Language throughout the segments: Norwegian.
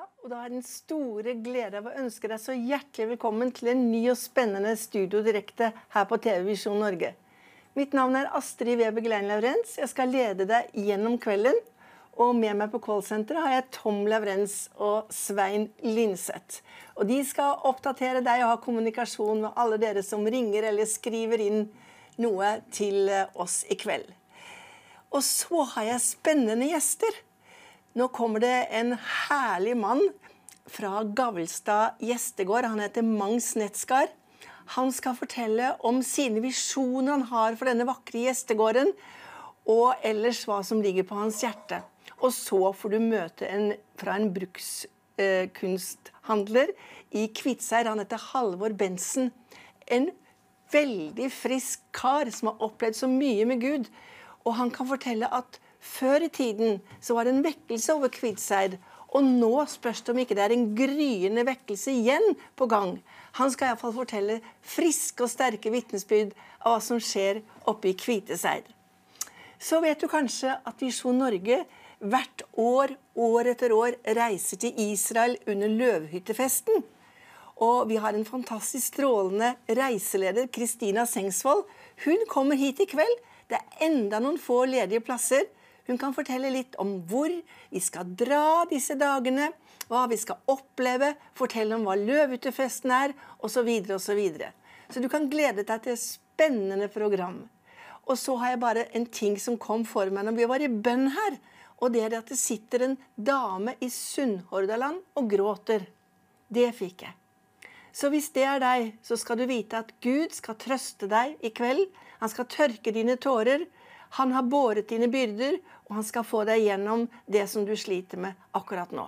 Ja, og da er den store glede av å ønske deg så hjertelig velkommen til en ny og spennende studio direkte her på TV Visjon Norge. Mitt navn er Astrid Weber Glein Laurens. Jeg skal lede deg gjennom kvelden, og med meg på callsenteret har jeg Tom Laurens og Svein Linseth. Og de skal oppdatere deg og ha kommunikasjon med alle dere som ringer eller skriver inn noe til oss i kveld. Og så har jeg spennende gjester. Nå kommer det en herlig mann fra Gavelstad Gjestegård. Han heter Magnus Netsgaard. Han skal fortelle om sine visjoner han har for denne vakre gjestegården, og ellers hva som ligger på hans hjerte. Og så får du møte fra en brukskunsthandler i Kviteseid. Han heter Halvor Bensen. En veldig frisk kar som har opplevd så mye med Gud. Og han kan fortelle at før i tiden så var det en vekkelse over Kviteseid, og nå spørs det om ikke det er en gryende vekkelse igjen på gang. Han skal i hvert fall fortelle friske og sterke vitnesbyrd av hva som skjer oppe i Kviteseid. Så vet du kanskje at Visjon Norge hvert år, år etter år, reiser til Israel under løvhyttefesten. Og vi har en fantastisk strålende reiseleder, Kristina Sengsvold. Hun kommer hit i kveld. Det er enda noen få ledige plasser. Hun kan fortelle litt om hvor vi skal dra disse dagene, hva vi skal oppleve, fortelle om hva løvhyttefesten er, og så videre og så videre. Så du kan glede deg til et spennende program. Og så har jeg bare en ting som kom for meg når vi var i bønn her, og det er at det sitter en dame i Sunnhordaland og gråter. Det fikk jeg. Så hvis det er deg, så skal du vite at Gud skal trøste deg i kveld. Han skal tørke dine tårer. Han har båret dine byrder, og han skal få deg gjennom det som du sliter med akkurat nå.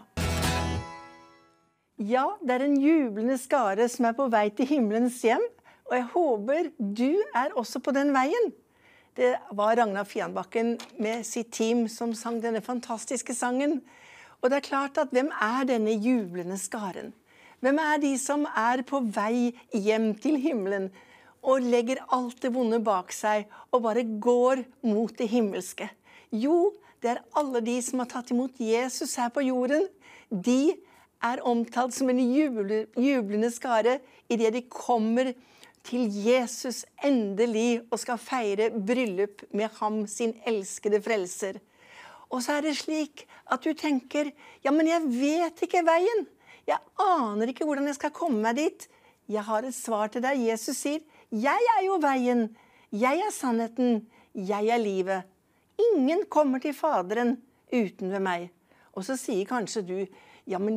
Ja, det er en jublende skare som er på vei til himmelens hjem, og jeg håper du er også på den veien. Det var Ragnar Fianbakken med sitt team som sang denne fantastiske sangen. Og det er klart at hvem er denne jublende skaren? Hvem er de som er på vei hjem til himmelen, og legger alt det vonde bak seg, og bare går mot det himmelske? Jo, det er alle de som har tatt imot Jesus her på jorden. De er omtalt som en jublende skare i det de kommer til Jesus endelig, og skal feire bryllup med ham, sin elskede frelser. Og så er det slik at du tenker, ja, men jeg vet ikke veien. Jeg aner ikke hvordan jeg skal komme meg dit. Jeg har et svar til deg. Jesus sier, jeg er jo veien, jeg er sannheten, jeg er livet. Ingen kommer til Faderen uten ved meg. Og så sier kanskje du, ja, men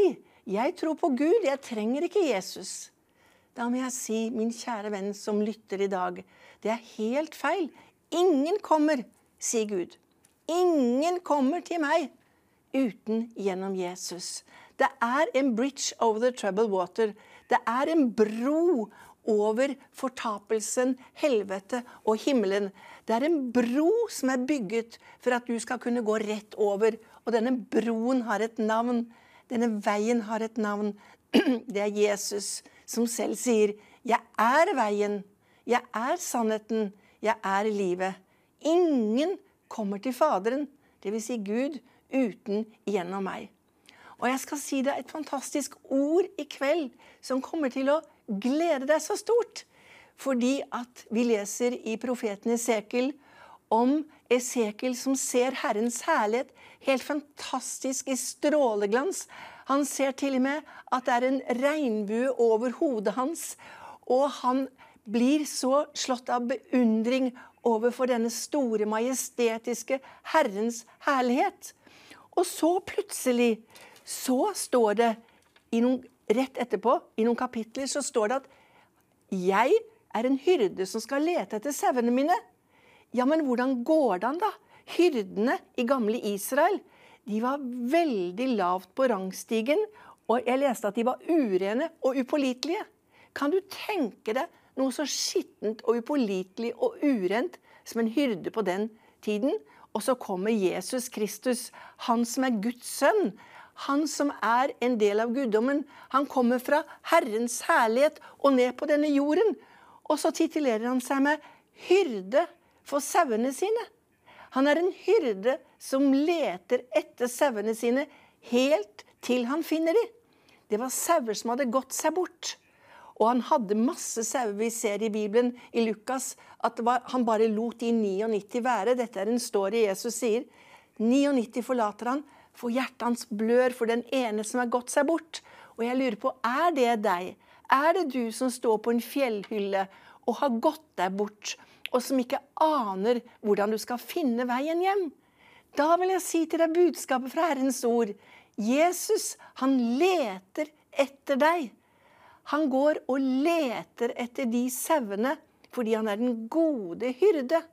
jeg tror på Gud, jeg trenger ikke Jesus. Da må jeg si, min kjære venn som lytter i dag, det er helt feil. Ingen kommer, sier Gud. Ingen kommer til meg uten gjennom Jesus. Det er en bridge over the troubled water. Det er en bro over fortapelsen, helvete og himmelen. Det er en bro som er bygget for at du skal kunne gå rett over. Og denne broen har et navn. Denne veien har et navn. Det er Jesus som selv sier, jeg er veien, jeg er sannheten, jeg er livet. Ingen kommer til Faderen, det vil si Gud, uten gjennom meg. Og jeg skal si deg et fantastisk ord i kveld som kommer til å glede deg så stort. Fordi at vi leser i profeten Esekiel om Esekiel som ser Herrens herlighet helt fantastisk i stråleglans. Han ser til og med at det er en regnbue over hodet hans, og han blir så slått av beundring overfor denne store, majestetiske Herrens herlighet. Og så plutselig så står det rett etterpå, i noen kapitler, så står det at jeg er en hyrde som skal lete etter sauene mine. Ja, men hvordan går det an da? Hyrdene i gamle Israel, de var veldig lavt på rangstigen, og jeg leste at de var urene og upålitelige. Kan du tenke deg noe så skittent og upålitelig og urent som en hyrde på den tiden? Og så kommer Jesus Kristus, han som er Guds sønn, han som er en del av guddommen. Han kommer fra Herrens herlighet og ned på denne jorden. Og så titulerer han seg med hyrde for sauene sine. Han er en hyrde som leter etter sauene sine helt til han finner de. Det var sauer som hadde gått seg bort. Og han hadde masse sauer. Vi ser i Bibelen, i Lukas, at han bare lot de 99 være. Dette er en story Jesus sier. 99 forlater han, for hjertet hans blør for den ene som har gått seg bort. Og jeg lurer på, er det deg? Er det du som står på en fjellhylle og har gått deg bort, og som ikke aner hvordan du skal finne veien hjem? Da vil jeg si til deg budskapet fra Herrens ord. Jesus, han leter etter deg. Han går og leter etter de sauene, fordi han er den gode hyrde.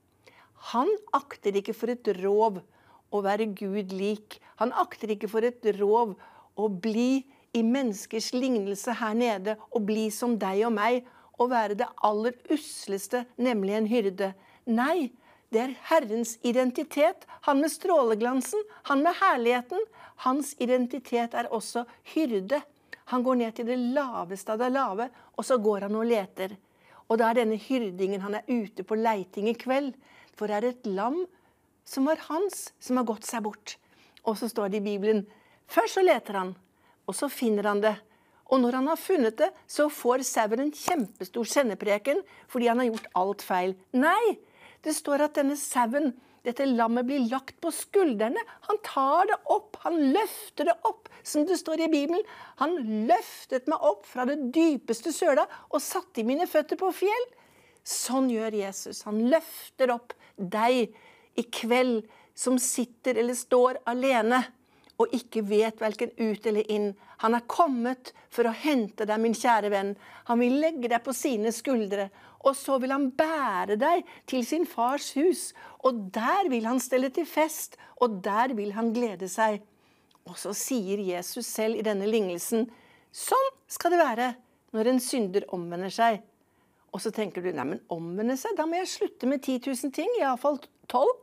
Han akter ikke for et rov å være Gud lik. Han akter ikke for et rov å bli i menneskers lignelse her nede, og bli som deg og meg, og være det aller usleste, nemlig en hyrde. Nei, det er Herrens identitet. Han med stråleglansen, han med herligheten. Hans identitet er også hyrde. Han går ned til det laveste av det lave, og så går han og leter. Og da er denne hyrdingen, han er ute på leiting i kveld, for det er et lam som var hans, som har gått seg bort. Og så står det i Bibelen, først så leter han, og så finner han det. Og når han har funnet det, så får sauen en kjempestor sendepreken, fordi han har gjort alt feil. Nei, det står at denne sauen, dette lammet blir lagt på skuldrene. Han tar det opp, han løfter det opp, som det står i Bibelen. Han løftet meg opp fra det dypeste søla, og satte mine føtter på fjell. Sånn gjør Jesus. Han løfter opp deg i kveld som sitter eller står alene og ikke vet hverken ut eller inn. Han er kommet for å hente deg, min kjære venn. Han vil legge deg på sine skuldre, og så vil han bære deg til sin fars hus. Og der vil han stelle til fest, og der vil han glede seg. Og så sier Jesus selv i denne lignelsen, sånn skal det være når en synder omvender seg. Og så tenker du, nei, men omvende seg, da må jeg slutte med 10 000 ting, i hvert fall 12.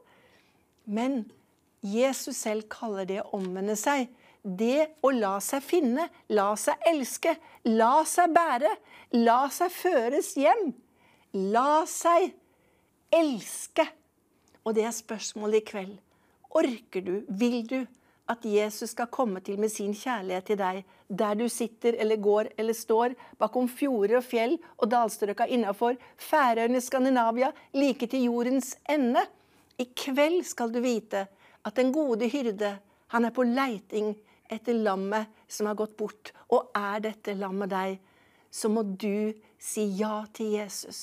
Men Jesus selv kaller det å omvende seg. Det å la seg finne, la seg elske, la seg bære, la seg føres hjem. La seg elske. Og det er spørsmålet i kveld. Orker du, vil du, at Jesus skal komme til med sin kjærlighet til deg, der du sitter eller går eller står, bakom fjorder og fjell og dalstrøka innenfor, Færøyene, Skandinavia, like til jordens ende. I kveld skal du vite at den gode hyrde, han er på leiting etter lammet som har gått bort. Og er dette lammet deg, så må du si ja til Jesus.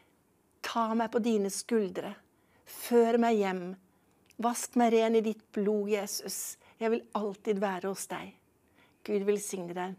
Ta meg på dine skuldre. Før meg hjem. Vask meg ren i ditt blod, Jesus. Jeg vil alltid være hos deg. Gud velsigne deg.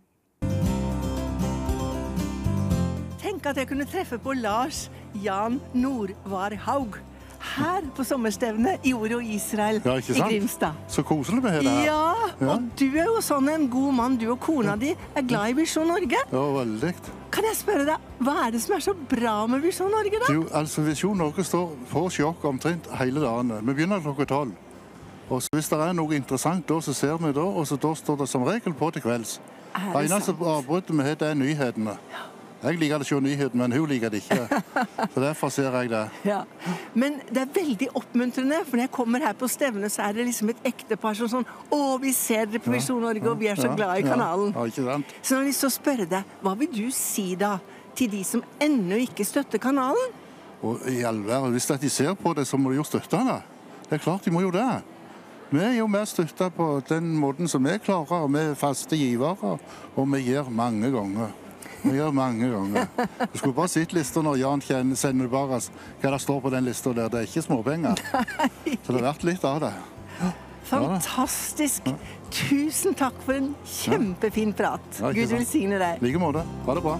Tenk at jeg kunne treffe på Lars Jan Nordvarhaug her på sommerstevnet i Oro Israel i Grimstad. Så koselig med det her. Ja, og du er jo sånn en god mann. Du og kona di er glad i Visjon Norge. Ja, veldig. Kan jeg spørre deg, hva er det som er så bra med Visjon Norge da? Jo, altså Visjon Norge står på sjokk omtrent hele dagen. Vi begynner klokka 12. Og så hvis det er noe interessant da, så ser vi da, og så da står det som regel på til kvelds. Det eneste avbruddet vi har, det er nyhetene. Jeg liker det ikke å nyheter, men hun liker det ikke. Så derfor ser jeg det. Ja. Men det er veldig oppmuntrende, for når jeg kommer her på stevnet, så er det liksom et ektepar som sånn, å, vi ser dere på Visjon Norge, og vi er så glad i kanalen. Ja, ikke sant? Så når jeg så spør deg, hva vil du si da til de som ennå ikke støtter kanalen? Og i all verden, hvis de ser på det, så må de jo støtte det. Det er klart de må jo det. Vi er jo mer støttet på den måten som vi klarer, og vi er faste givere, og vi gir mange ganger. Vi gjør mange ganger. Du skulle bare sett lister når Jan sender bare hva det står på den lista der. Det er ikke småpenger. Så det har vært litt av det. Fantastisk. Tusen takk for en kjempefin prat. Gud velsigne deg. Like måte. Ha det bra.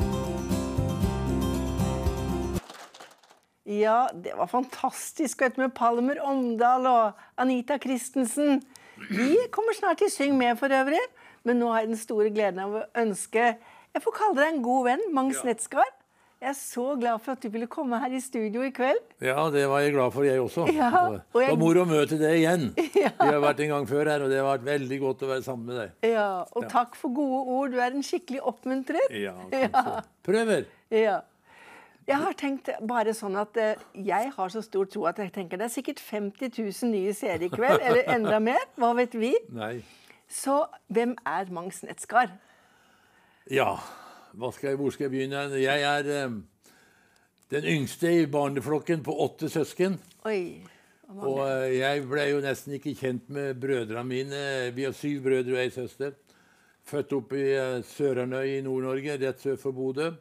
Ja, det var fantastisk. Vet du, med Palmer Omdal og Anita Christensen. Vi kommer snart til Syng med for øvrig. Men nå har jeg den store gleden av å ønske, jeg får kalle deg en god venn, Magnus Netsgaard. Jeg er så glad for at du ville komme her i studio i kveld. Ja, det var jeg glad for, jeg også. Ja, og det var moro å møte deg igjen. Ja. Vi har vært en gang før her, og det har vært veldig godt å være sammen med deg. Ja, og takk for gode ord. Du er en skikkelig oppmuntrer. Ja, kanskje. Prøver. Ja. Jeg har tenkt bare sånn at jeg har så stor tro at jeg tenker det er sikkert 50 000 nye seere i kveld, eller enda mer. Hva vet vi? Nei. Så hvem er Mangs Nettskar? Ja, hvor skal jeg begynne? Jeg er den yngste i barneflokken på 8 søsken. Oi, og jeg ble jo nesten ikke kjent med brødrene mine. Vi har 7 brødre og 1 søster. Født opp i Sørarnøy i Nord-Norge, rett sør for Bodø.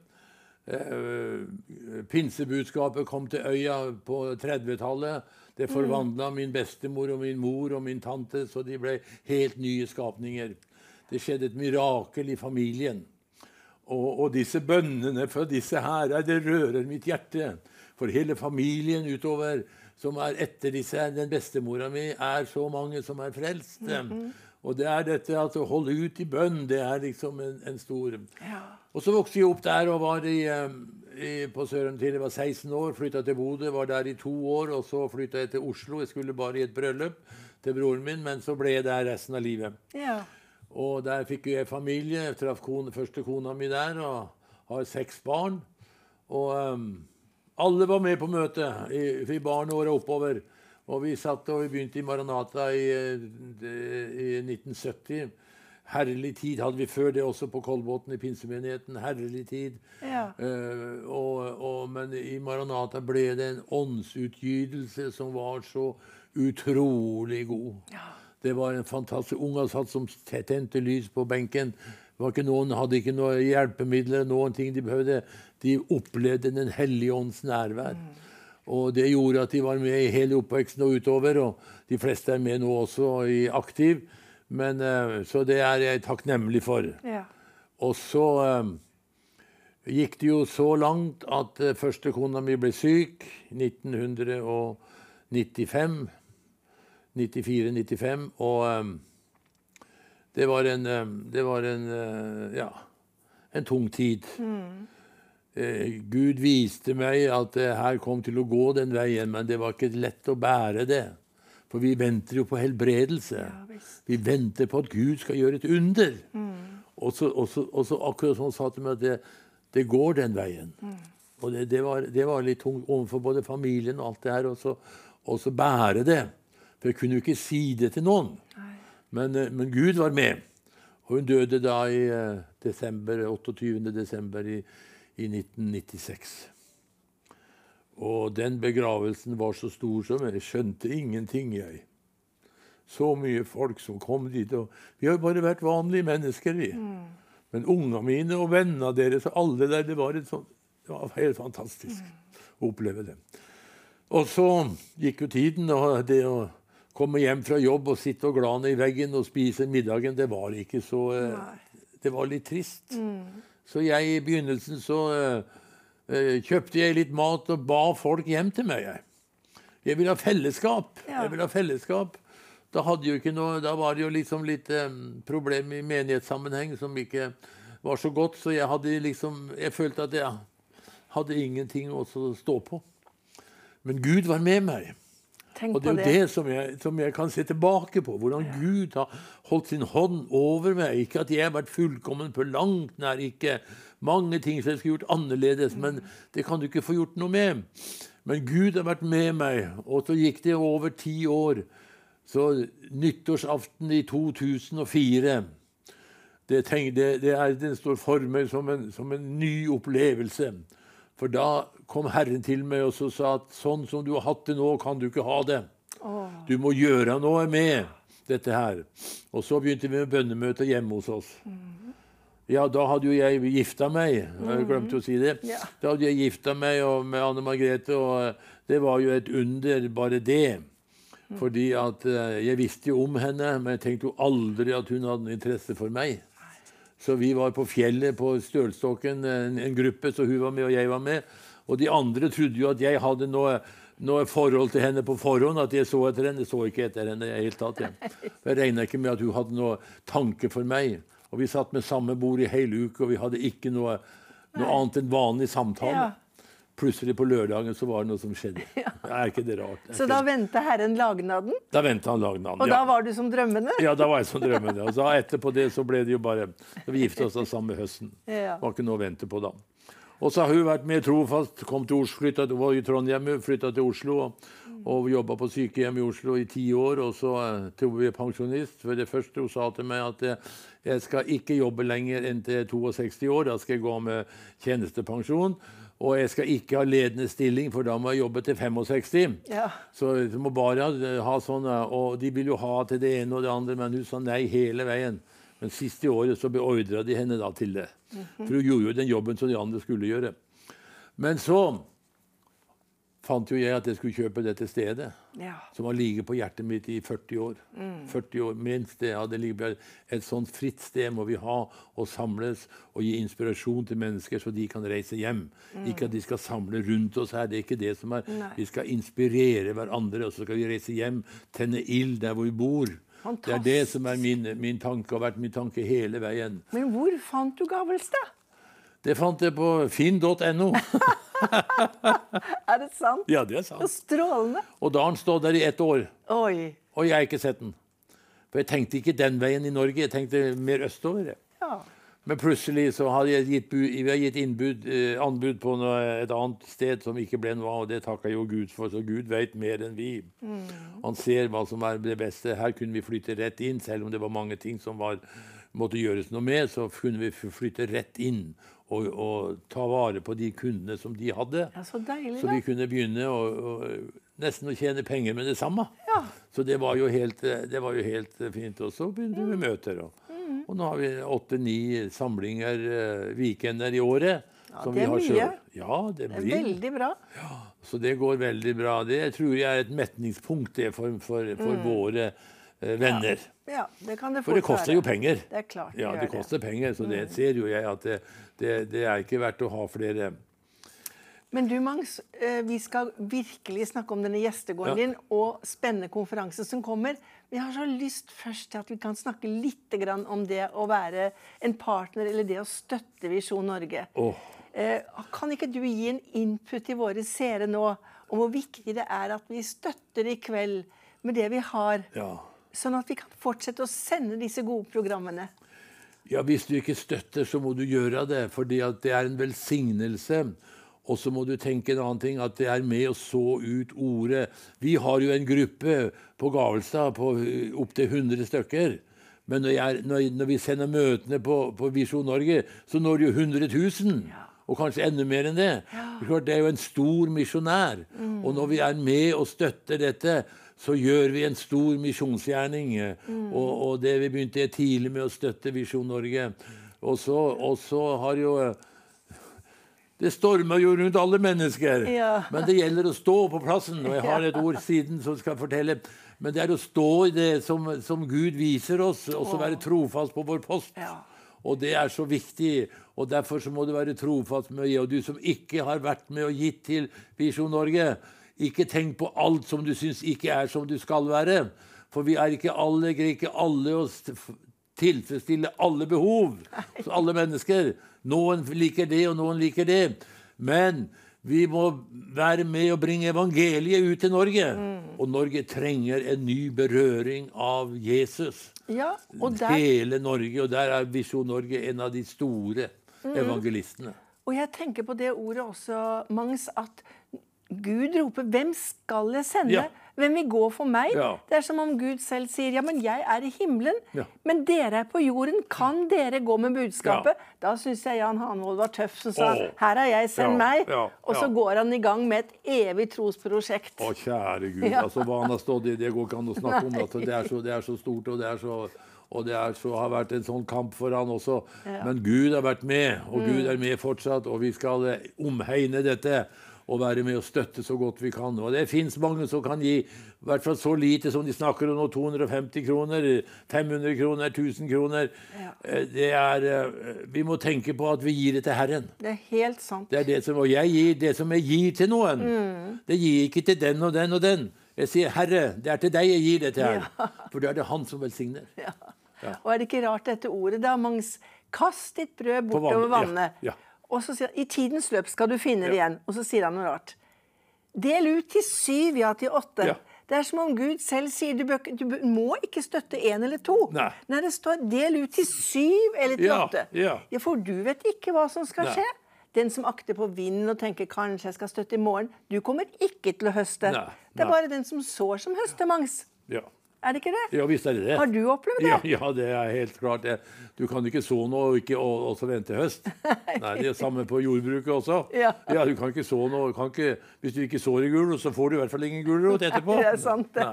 Pinsebudskapet kom til øya på 30-tallet. Det forvandlet min bestemor og min mor og min tante, så de ble helt nye skapninger. Det skjedde et mirakel i familien. Og disse bønnene fra disse her, det rører mitt hjerte. For hele familien utover, som er etter disse, den bestemora mi, er så mange som er frelst. Og det er dette at å holde ut i bønn, det er liksom en stor... Ja. Og så vokste jeg opp der og var på Søren til jeg var 16 år, flyttet til Bodø, var der i 2 år, og så flyttet jeg til Oslo. Jeg skulle bare i et bryllup til broren min, men så ble jeg der resten av livet. Ja. Og der fikk jeg familie. Jeg traff første kona mi der og har 6 barn. Og alle var med på møtet i barneåret oppover. Og vi satt og vi begynte i Maranata i 1970. Herlig tid hadde vi før det også på Kolbotn i pinsemenigheten. Herlig tid. Ja. Men i Maranata ble det en åndsutgytelse som var så utrolig god. Ja. Det var en fantastisk unge satt som tente lys på benken. Det var ikke noen, hadde ikke noen hjelpemidler, noen ting de behøvde. De opplevde den hellige ånds nærvær. Og det gjorde at de var med i hele oppveksten og utover, og de fleste er med nå også i aktiv. Men, så det er jeg takknemlig for. Ja. Og så gikk det jo så langt at første kona mi ble syk i 1995. 94-95, og det var en tung tid. Gud viste meg at det her kom til å gå den veien, men det var ikke lett å bære det. For vi venter jo på helbredelse. Ja, vi venter på at Gud skal gjøre et under. Og så akkurat sånn sa til meg at det går den veien. Og det var litt tungt overfor både familien og alt det her, og så bære det. For jeg kunne jo ikke si det til noen. Men Gud var med. Og hun døde da i 28. desember i 1996. Og den begravelsen var så stor som jeg skjønte ingenting, jeg. Så mye folk som kom dit. Og vi har jo bare vært vanlige mennesker, vi. Men ungene mine og vennene deres og alle der, det var helt fantastisk å oppleve det. Og så gikk jo tiden, og det å komme hjem fra jobb og sitte og glane i veggen og spise middagen, det var ikke så... Det var litt trist. Så jeg i begynnelsen så kjøpte jeg litt mat og ba folk hjem til meg. Jeg ville ha fellesskap. Ja. Jeg ville ha fellesskap. Da var det jo liksom litt problem i menighetssammenheng som ikke var så godt, så jeg følte at jeg hadde ingenting å stå på. Men Gud var med meg. Og det er jo det som jeg kan se tilbake på, hvordan Gud har holdt sin hånd over meg. Ikke at jeg har vært fullkommen på langt nær, ikke mange ting som jeg skulle gjort annerledes, men det kan du ikke få gjort noe med. Men Gud har vært med meg, og så gikk det over 10 år. Så nyttårsaften i 2004, den står for meg som en ny opplevelse. For da kom Herren til meg og så sa at sånn som du har hatt det nå, kan du ikke ha det. Du må gjøre noe med dette her. Og så begynte vi med bønnemøter hjemme hos oss. Ja, da hadde jo jeg gifta meg. Jeg glemte å si det. Ja. Da hadde jeg gifta meg med Anne Margrethe, og det var jo et under, bare det. Fordi at jeg visste jo om henne, men jeg tenkte jo aldri at hun hadde interesse for meg. Så vi var på fjellet på Stølstokken, en gruppe, så hun var med og jeg var med. Og de andre trodde jo at jeg hadde noe forhold til henne på forhånd, at jeg så etter henne. Jeg så ikke etter henne i hele tatt. Jeg regnet ikke med at hun hadde noe tanke for meg. Og vi satt med samme bord i hele uke, og vi hadde ikke noe annet enn vanlig samtale. Ja. Plutselig på lørdagen så var det noe som skjedde. Ja. Er ikke det rart? Så da ventet Herren lagnaden? Da ventet han lagnaden, og da var du som drømmende? Ja, da var jeg som drømmende. Og så etterpå det så ble det jo bare... Vi giftet oss da samme høsten. Ja. Det var ikke noe å vente på da. Og så har hun vært med trofast, kom til Oslo, flyttet til Trondheim, flyttet til Oslo, Og jobbet på sykehjem i Oslo i 10 år, og så tog vi pensjonist. For det første hun sa til meg at jeg skal ikke jobbe lenger enn til 62 år, da skal jeg gå med tjenestepensjon. Og jeg skal ikke ha ledende stilling, for da må jeg jobbe til 65. Ja. Så du må bare ha sånne, og de vil jo ha til det ene og det andre, men hun sa nei hele veien. Men siste året så beordret de henne da til det. For hun gjorde jo den jobben som de andre skulle gjøre. Men så fant jo jeg at jeg skulle kjøpe dette stedet, som har ligget på hjertet mitt i 40 år. 40 år, minst det. Ja, det ligger et sånt fritt sted må vi ha, og samles, og gi inspirasjon til mennesker, så de kan reise hjem. Ikke at de skal samle rundt oss her, det er ikke det som er. Vi skal inspirere hverandre, og så skal vi reise hjem, tenne ild der hvor vi bor. Fantastisk. Det er det som er min tanke, og har vært min tanke hele veien. Men hvor fant du Gavelstad? Det fant jeg på finn.no. Er det sant? Ja, det er sant. Og strålende. Og da har den stått der i 1 år. Oi. Og jeg har ikke sett den. For jeg tenkte ikke den veien i Norge, jeg tenkte mer østover. Ja. Men plutselig så hadde jeg gitt anbud på et annet sted som ikke ble noe av, og det takket jo Gud for, så Gud vet mer enn vi. Han ser hva som er det beste. Her kunne vi flytte rett inn, selv om det var mange ting som måtte gjøres noe med, så kunne vi flytte rett inn og ta vare på de kundene som de hadde. Ja, så deilig, så vi kunne begynne nesten å tjene penger med det samme. Ja. Så det var jo helt fint. Og så begynte vi med møter. Og nå har vi 8-9 samlinger weekender i året. Ja, det er mye. Ja, det blir. Veldig bra. Ja, så det går veldig bra. Det tror jeg er et metningspunkt for våre venner. Ja, det kan det for det koster jo penger. Det er klart. Ja, det koster penger, så det ser jo jeg at det er ikke verdt å ha flere. Men du, Mangs, vi skal virkelig snakke om denne gjestegården din og spennende konferanse som kommer. Men jeg har så lyst først til at vi kan snakke litt om det å være en partner, eller det å støtte Visjon Norge. Kan ikke du gi en input til våre seere nå om hvor viktig det er at vi støtter i kveld med det vi har, sånn at vi kan fortsette å sende disse gode programmene? Ja, hvis du ikke støtter, så må du gjøre det, fordi at det er en velsignelse. Og så må du tenke en annen ting, at det er med å så ut ordet. Vi har jo en gruppe på Gavelstad på opp til 100 stykker. Men når vi sender møtene på Visjon Norge, så når det jo 100 000. Og kanskje enda mer enn det. Det er jo en stor misjonær. Og når vi er med og støtter dette, så gjør vi en stor misjonsgjerning. Og det vi begynte tidlig med å støtte Visjon Norge. Og så har jo... Det stormer jo rundt alle mennesker. Men det gjelder å stå på plassen. Og jeg har et ord siden som skal fortelle. Men det er å stå i det som Gud viser oss, og så være trofast på vår post. Og det er så viktig. Og derfor så må du være trofast med å gi. Og du som ikke har vært med og gitt til Visjon Norge, ikke tenk på alt som du synes ikke er som du skal være. For vi er ikke alle, greier ikke alle å tilfredsstille alle behov hos alle mennesker. Noen liker det, og noen liker det. Men vi må være med og bringe evangeliet ut til Norge. Og Norge trenger en ny berøring av Jesus. Ja, og hele Norge, og der er Visjon Norge en av de store evangelistene. Og jeg tenker på det ordet også, Mangs, at Gud roper, hvem skal jeg sende? Hvem vil gå for meg? Det er som om Gud selv sier, ja, men jeg er i himmelen, men dere er på jorden, kan dere gå med budskapet? Da synes jeg Jan Hanvold var tøff, som sa, her har jeg sendt meg, og så går han i gang med et evig trosprosjekt. Å, kjære Gud, altså hva han har stått i, det går ikke an å snakke om, altså, det er så stort, og det har vært en sånn kamp for han også. Men Gud har vært med, og Gud er med fortsatt, og vi skal omhegne dette, og være med og støtte så godt vi kan. Og det finnes mange som kan gi, i hvert fall så lite som de snakker om nå, 250 kroner, 500 kroner, 1000 kroner. Vi må tenke på at vi gir det til Herren. Det er helt sant. Det er det som, og jeg gir det som jeg gir til noen. Det gir ikke til den og den og den. Jeg sier, Herre, det er til deg jeg gir det til her. For det er det han som velsigner. Og er det ikke rart dette ordet da, Mangs? Kast ditt brød bortover vannet. Og så sier han, i tidens løp skal du finne det igjen. Og så sier han noe rart. Del ut til 7, ja, til 8. Det er som om Gud selv sier, du må ikke støtte 1 eller 2. Nei, det står, del ut til 7 eller til 8. Ja, for du vet ikke hva som skal skje. Den som akter på vind og tenker kanskje jeg skal støtte i morgen, du kommer ikke til å høste. Nei, Det er nei. bare den som sår som høster, Mangs. Ja. Er det ikke det? Ja, visst er det det. Har du opplevd det? Ja, det er helt klart. Du kan ikke så nå og ikke også vente høst. Nei, det er samme på jordbruket også. Ja. Du kan ikke så nå. Hvis du ikke sår i gulrot, så får du i hvert fall ingen gulrot etterpå. Det er sant, det. Nei.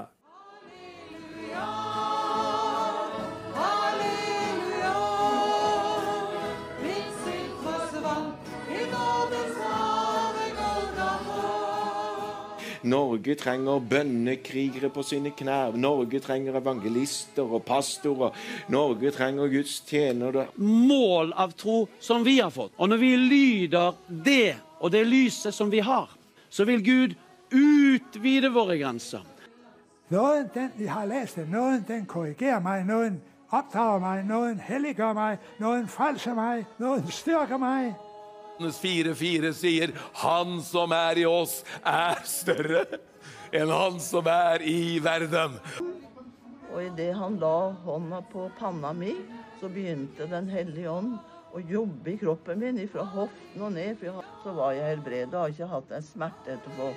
Norge trenger bønnekrigere på sine knær. Norge trenger evangelister og pastorer. Norge trenger Guds tjenere. Mål av tro som vi har fått. Og når vi lyder det og det lyset som vi har, så vil Gud utvide våre grenser. Nåden, jeg har læst det. Nåden, den korrigerer meg. Nåden opdrager meg. Nåden helliger meg. Nåden frelser meg. Nåden styrker meg. 4:4 sier, han som er i oss er større enn han som er i verden. Og i det han la hånda på panna mi, så begynte Den hellige ånd å jobbe i kroppen min, fra hoften og ned, så var jeg helbredet og har ikke hatt en smerte etterpå.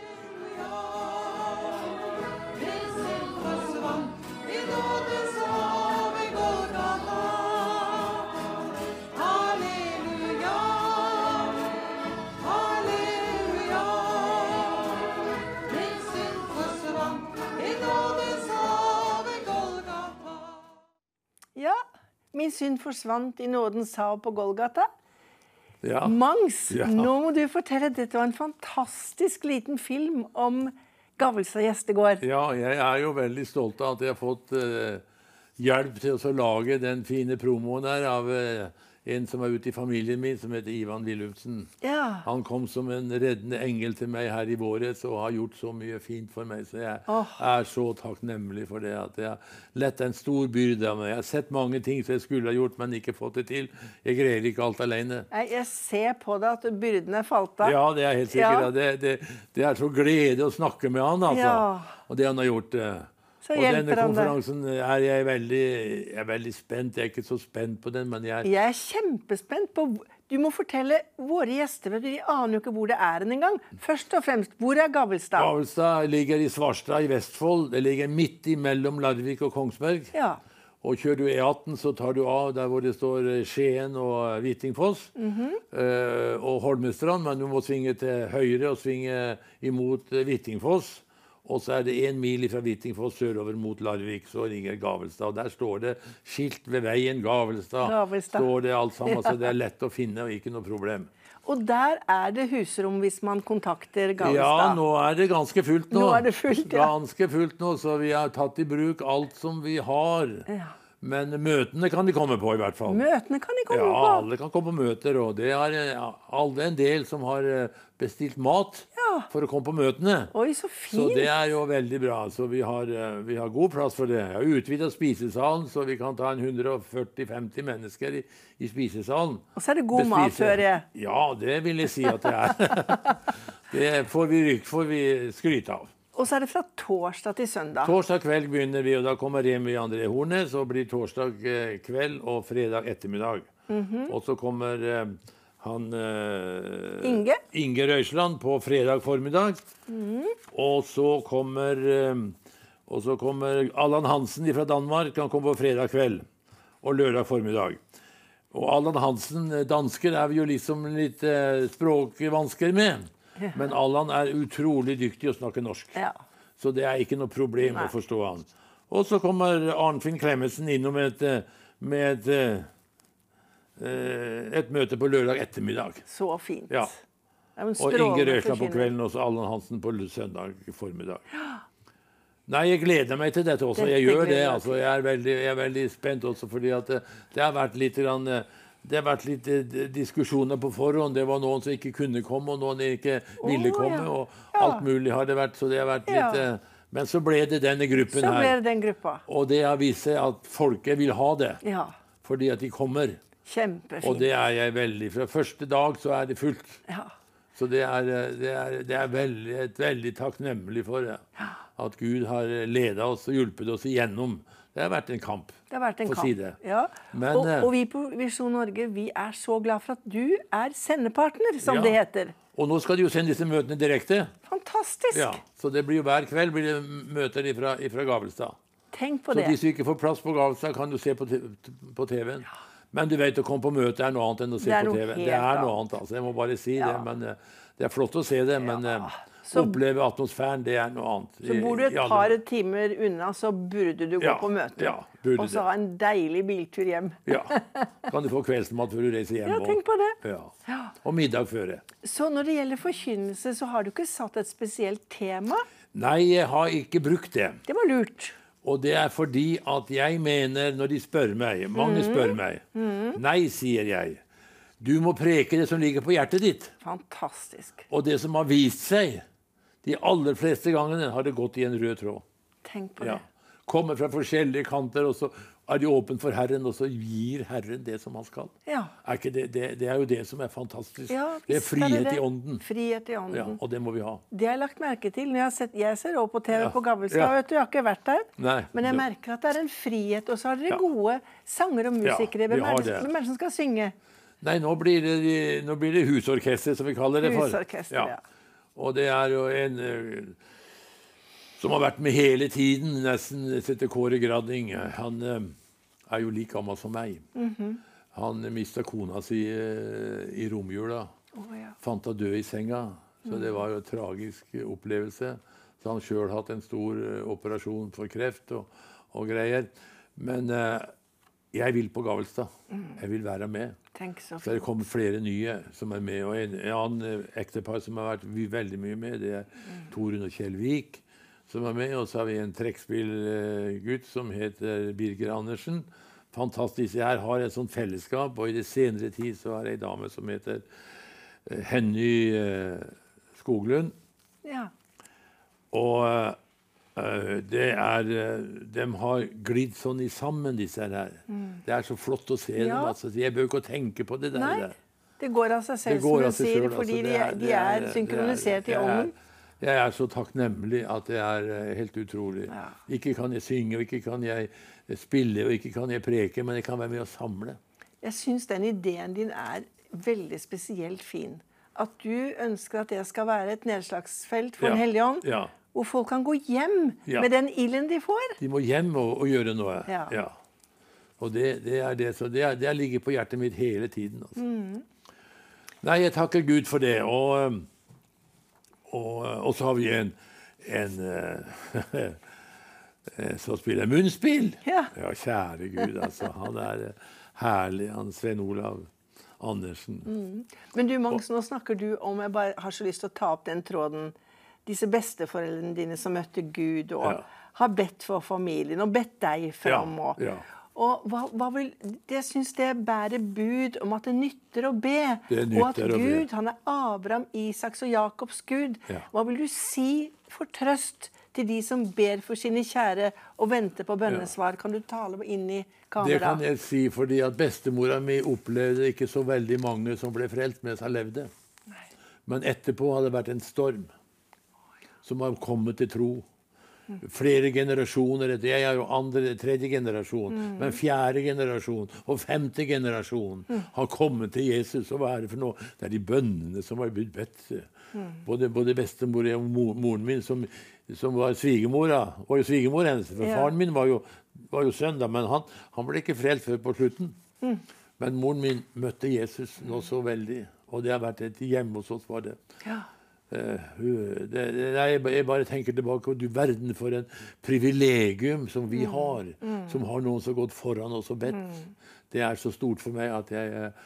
Ja, min synd forsvant i nådens hav på Golgata. Ja. Mangs, Ja. nå må du fortelle. Dette var en fantastisk liten film om Gavlstad gjestegård. Ja, jeg er jo veldig stolt av at jeg har fått hjelp til å lage den fine promoen her av en som er ute i familien min, som heter Ivan Willumsen. Ja. Han kom som en reddende engel til meg her i våres og har gjort så mye fint for meg. Så jeg er så takknemlig for det. At jeg har lett en stor byrde av meg. Jeg har sett mange ting som jeg skulle ha gjort, men ikke fått det til. Jeg greier ikke alt alene. Nei, jeg ser på deg at byrdene falt av. Ja, det er helt sikkert. Ja. Det er så glede å snakke med han, altså. Ja. Og det han har gjort. Så Og denne hjelper han deg. konferansen er jeg er veldig spent. Jeg er ikke så spent på den, men jeg Jeg er kjempespent på. Du må fortelle våre gjester, for de aner jo ikke hvor det er engang. Først og fremst, hvor er Gavlstad? Gavlstad ligger i Svarstad i Vestfold. Det ligger midt imellom Larvik og Kongsberg. Ja. Og kjører du E18, så tar du av der hvor det står Skien og Hvittingfoss. Og Holmestrand, men du må svinge til høyre og svinge imot Hvittingfoss. Og så er det 1 mil fra Hvittingfoss sørover mot Larvik, så ligger Gavlstad. Og der står det skilt ved veien Gavlstad. Gavlstad. Står det alt sammen, så det er lett å finne og ikke noe problem. Og der er det husrom hvis man kontakter Gavlstad. Ja, nå er det ganske fullt nå. Nå er det fullt, ja. Ganske fullt nå, så vi har tatt i bruk alt som vi har. Ja. Men møtene kan de komme på i hvert fall. Møtene kan de komme Ja, på. alle kan komme på møter, og det er alle en del som har bestilt mat for å komme på møtene. Oi, så Så fint. det er jo veldig bra. Så vi har god plass for det. Jeg har utvidet spisesalen, så vi kan ta en 140-50 mennesker i spisesalen. Og så er det god mat, Bespise. hører jeg. Ja, det vil jeg si at det er. Det får vi skryte av. Og så er det fra torsdag til søndag. Torsdag kveld begynner vi, og da kommer Remi André Horne. Så blir torsdag kveld og fredag ettermiddag. Og så kommer Inge Røisland på fredag formiddag. Og så kommer Allan Hansen fra Danmark. Han kommer på fredag kveld og lørdag formiddag. Og Allan Hansen, dansker, er vi jo liksom litt språkvansker med. Men Allan er utrolig dyktig å snakke norsk. Ja. Så det er ikke noe problem å forstå han. Og så kommer Arnfinn Klemmensen innom med et møte på lørdag ettermiddag. Så fint. Ja. Det er jo en Og Inge strålende Røisland på forkynner. kvelden, og så Allan Hansen på søndag formiddag. Nei, jeg gleder meg til dette også. Dette Jeg gjør det. gleder jeg Altså. Jeg er veldig spent også, fordi at det har vært litt diskusjoner på forhånd. Det var noen som ikke kunne komme, og noen ikke ville komme. Og alt mulig har det vært. Så det har vært litt Men så ble det denne gruppen Så ble her. det den gruppa. Og det har vist seg at folket vil ha det. Ja. Fordi at de kommer. Kjempefint. Og det er jeg veldig. Fra første dag så er det fullt. Ja. Så det er veldig takknemlig for at Gud har ledet oss og hjulpet oss igjennom Det har vært en kamp, Det har vært en for å kamp. si det. Ja. Men, og vi på Visjon Norge, vi er så glad for at du er sendepartner, som Ja. det heter. Og nå skal de jo sende disse møtene direkte. Fantastisk. Ja, så det blir jo hver kveld blir det møter fra Gavelstad. Tenk på Så det. de som ikke får plass på Gavelstad, kan du se på TV-en. Men du vet, å komme på møte er noe annet enn å se Det er på noe TV. helt Det er noe annet. annet, altså. Jeg må bare si Ja. det. Men det er flott å se det, men Så- oppleve atmosfæren, det er noe annet. Så bor du et I alle- par timer unna, så burde du gå Ja, på møte. ja, burde og så det. ha en deilig biltur hjem. Ja. Kan du få kveldsmat før du reiser hjem? Ja, også. tenk på det. Ja. Og middag før. Så når det gjelder forkynnelse, så har du ikke satt et spesielt tema. Nei, jeg har ikke brukt det. Det var lurt. Og det er fordi at jeg mener, når de spør meg, mange spør meg, nei, sier jeg, du må preke det som ligger på hjertet ditt. Fantastisk. Og det som har vist seg, de aller fleste gangene har det gått i en rød tråd. Tenk på Ja. det. Kommer fra forskjellige kanter, og så er de åpne for Herren, og så gir Herren det som han skal. Ja. Er ikke det er jo det som er fantastisk. Ja, det er visst frihet det. i ånden. Frihet i ånden. Ja, og det må vi ha. Det har jeg lagt merke til. Når jeg ser også på TV på Gavelstad, Ja. vet du, jeg har ikke vært der. Nei, Men jeg det- merker at det er en frihet, og så har dere Ja. gode sanger og musikere. Ja, vi Hvem har er det det. hvem er det som skal synge? Nei, nå blir det husorkester, som vi kaller det for. Husorkester, ja. Og det er jo en som har vært med hele tiden, nesten etter Kåre Grading. Han er jo like gammel som meg. Han mistet kona si i romjula. Ja. Fant henne død i senga. Så det var jo en tragisk opplevelse. Så han sjøl hatt en stor operasjon for kreft og greier. Men jeg vil på Gavelstad. Jeg vil være med. Tenk så Så det kommer flere nye som er med. Og en annen ektepar som har vært veldig mye med, det er Torunn og Kjell Vik som er med. Og så har vi en trekkspillgutt som heter Birger Andersen. Fantastisk. Jeg har et sånt fellesskap, og i det senere tid så er det ei dame som heter Henny Skoglund. Ja. Og de har glidd sånn i sammen, disse her. Det er så flott å se dem. Ja. Altså. Jeg bør ikke tenke på det der. Nei, det går av seg selv, Det går som av du seg sier, selv, fordi altså. de er synkronisert i ånden. Jeg er så takknemlig at det er helt utrolig. Ja. Ikke kan jeg synge, og ikke kan jeg spille, og ikke kan jeg preke, men jeg kan være med å samle. Jeg syns den ideen din er veldig spesielt fin. At du ønsker at det skal være et nedslagsfelt for Ja. Den hellige ånd, Ja. hvor folk kan gå hjem Ja. med den ilden de får. De må hjem og gjøre noe. Ja. Og det har ligget på hjertet mitt hele tiden. Altså. Nei, jeg takker Gud for det. Og så har vi en som spiller munnspill. Ja. Kjære Gud, altså. Han er herlig, han Sven Olav Andersen. Men du, Magnus, nå snakker du om, jeg bare har så lyst til å ta opp den tråden, disse besteforeldrene dine som møtte Gud og Ja. har bedt for familien og bedt deg fram. Ja. Og jeg syns det bærer bud om at det nytter å be. Det Og at nytter å be. Gud, han er Abraham, Isaks og Jakobs Gud. Ja. Hva vil du si for trøst til de som ber for sine kjære og venter på bønnesvar? Kan du tale inn i Det kameraet? kan jeg si, fordi at bestemora mi opplevde ikke så veldig mange som ble frelst mens han levde. Men etterpå har det vært en storm som har kommet til tro. Flere generasjoner etter. Jeg er jo tredje generasjon, men fjerde generasjon og femte generasjon har kommet til Jesus. Og hva er det for noe? Det er de bønnene som har blitt bedt. Både bestemor og moren min, som var svigermora, var jo svigermor hennes. For Ja. faren min var jo sønn, da, men han ble ikke frelst før på slutten. Men moren min møtte Jesus nå så veldig, og det har vært et hjemme hos oss, var det. Ja. Jeg bare tenker tilbake, og du verden for en privilegium som vi har, som har noen som har gått foran oss og bedt. Det er så stort for meg at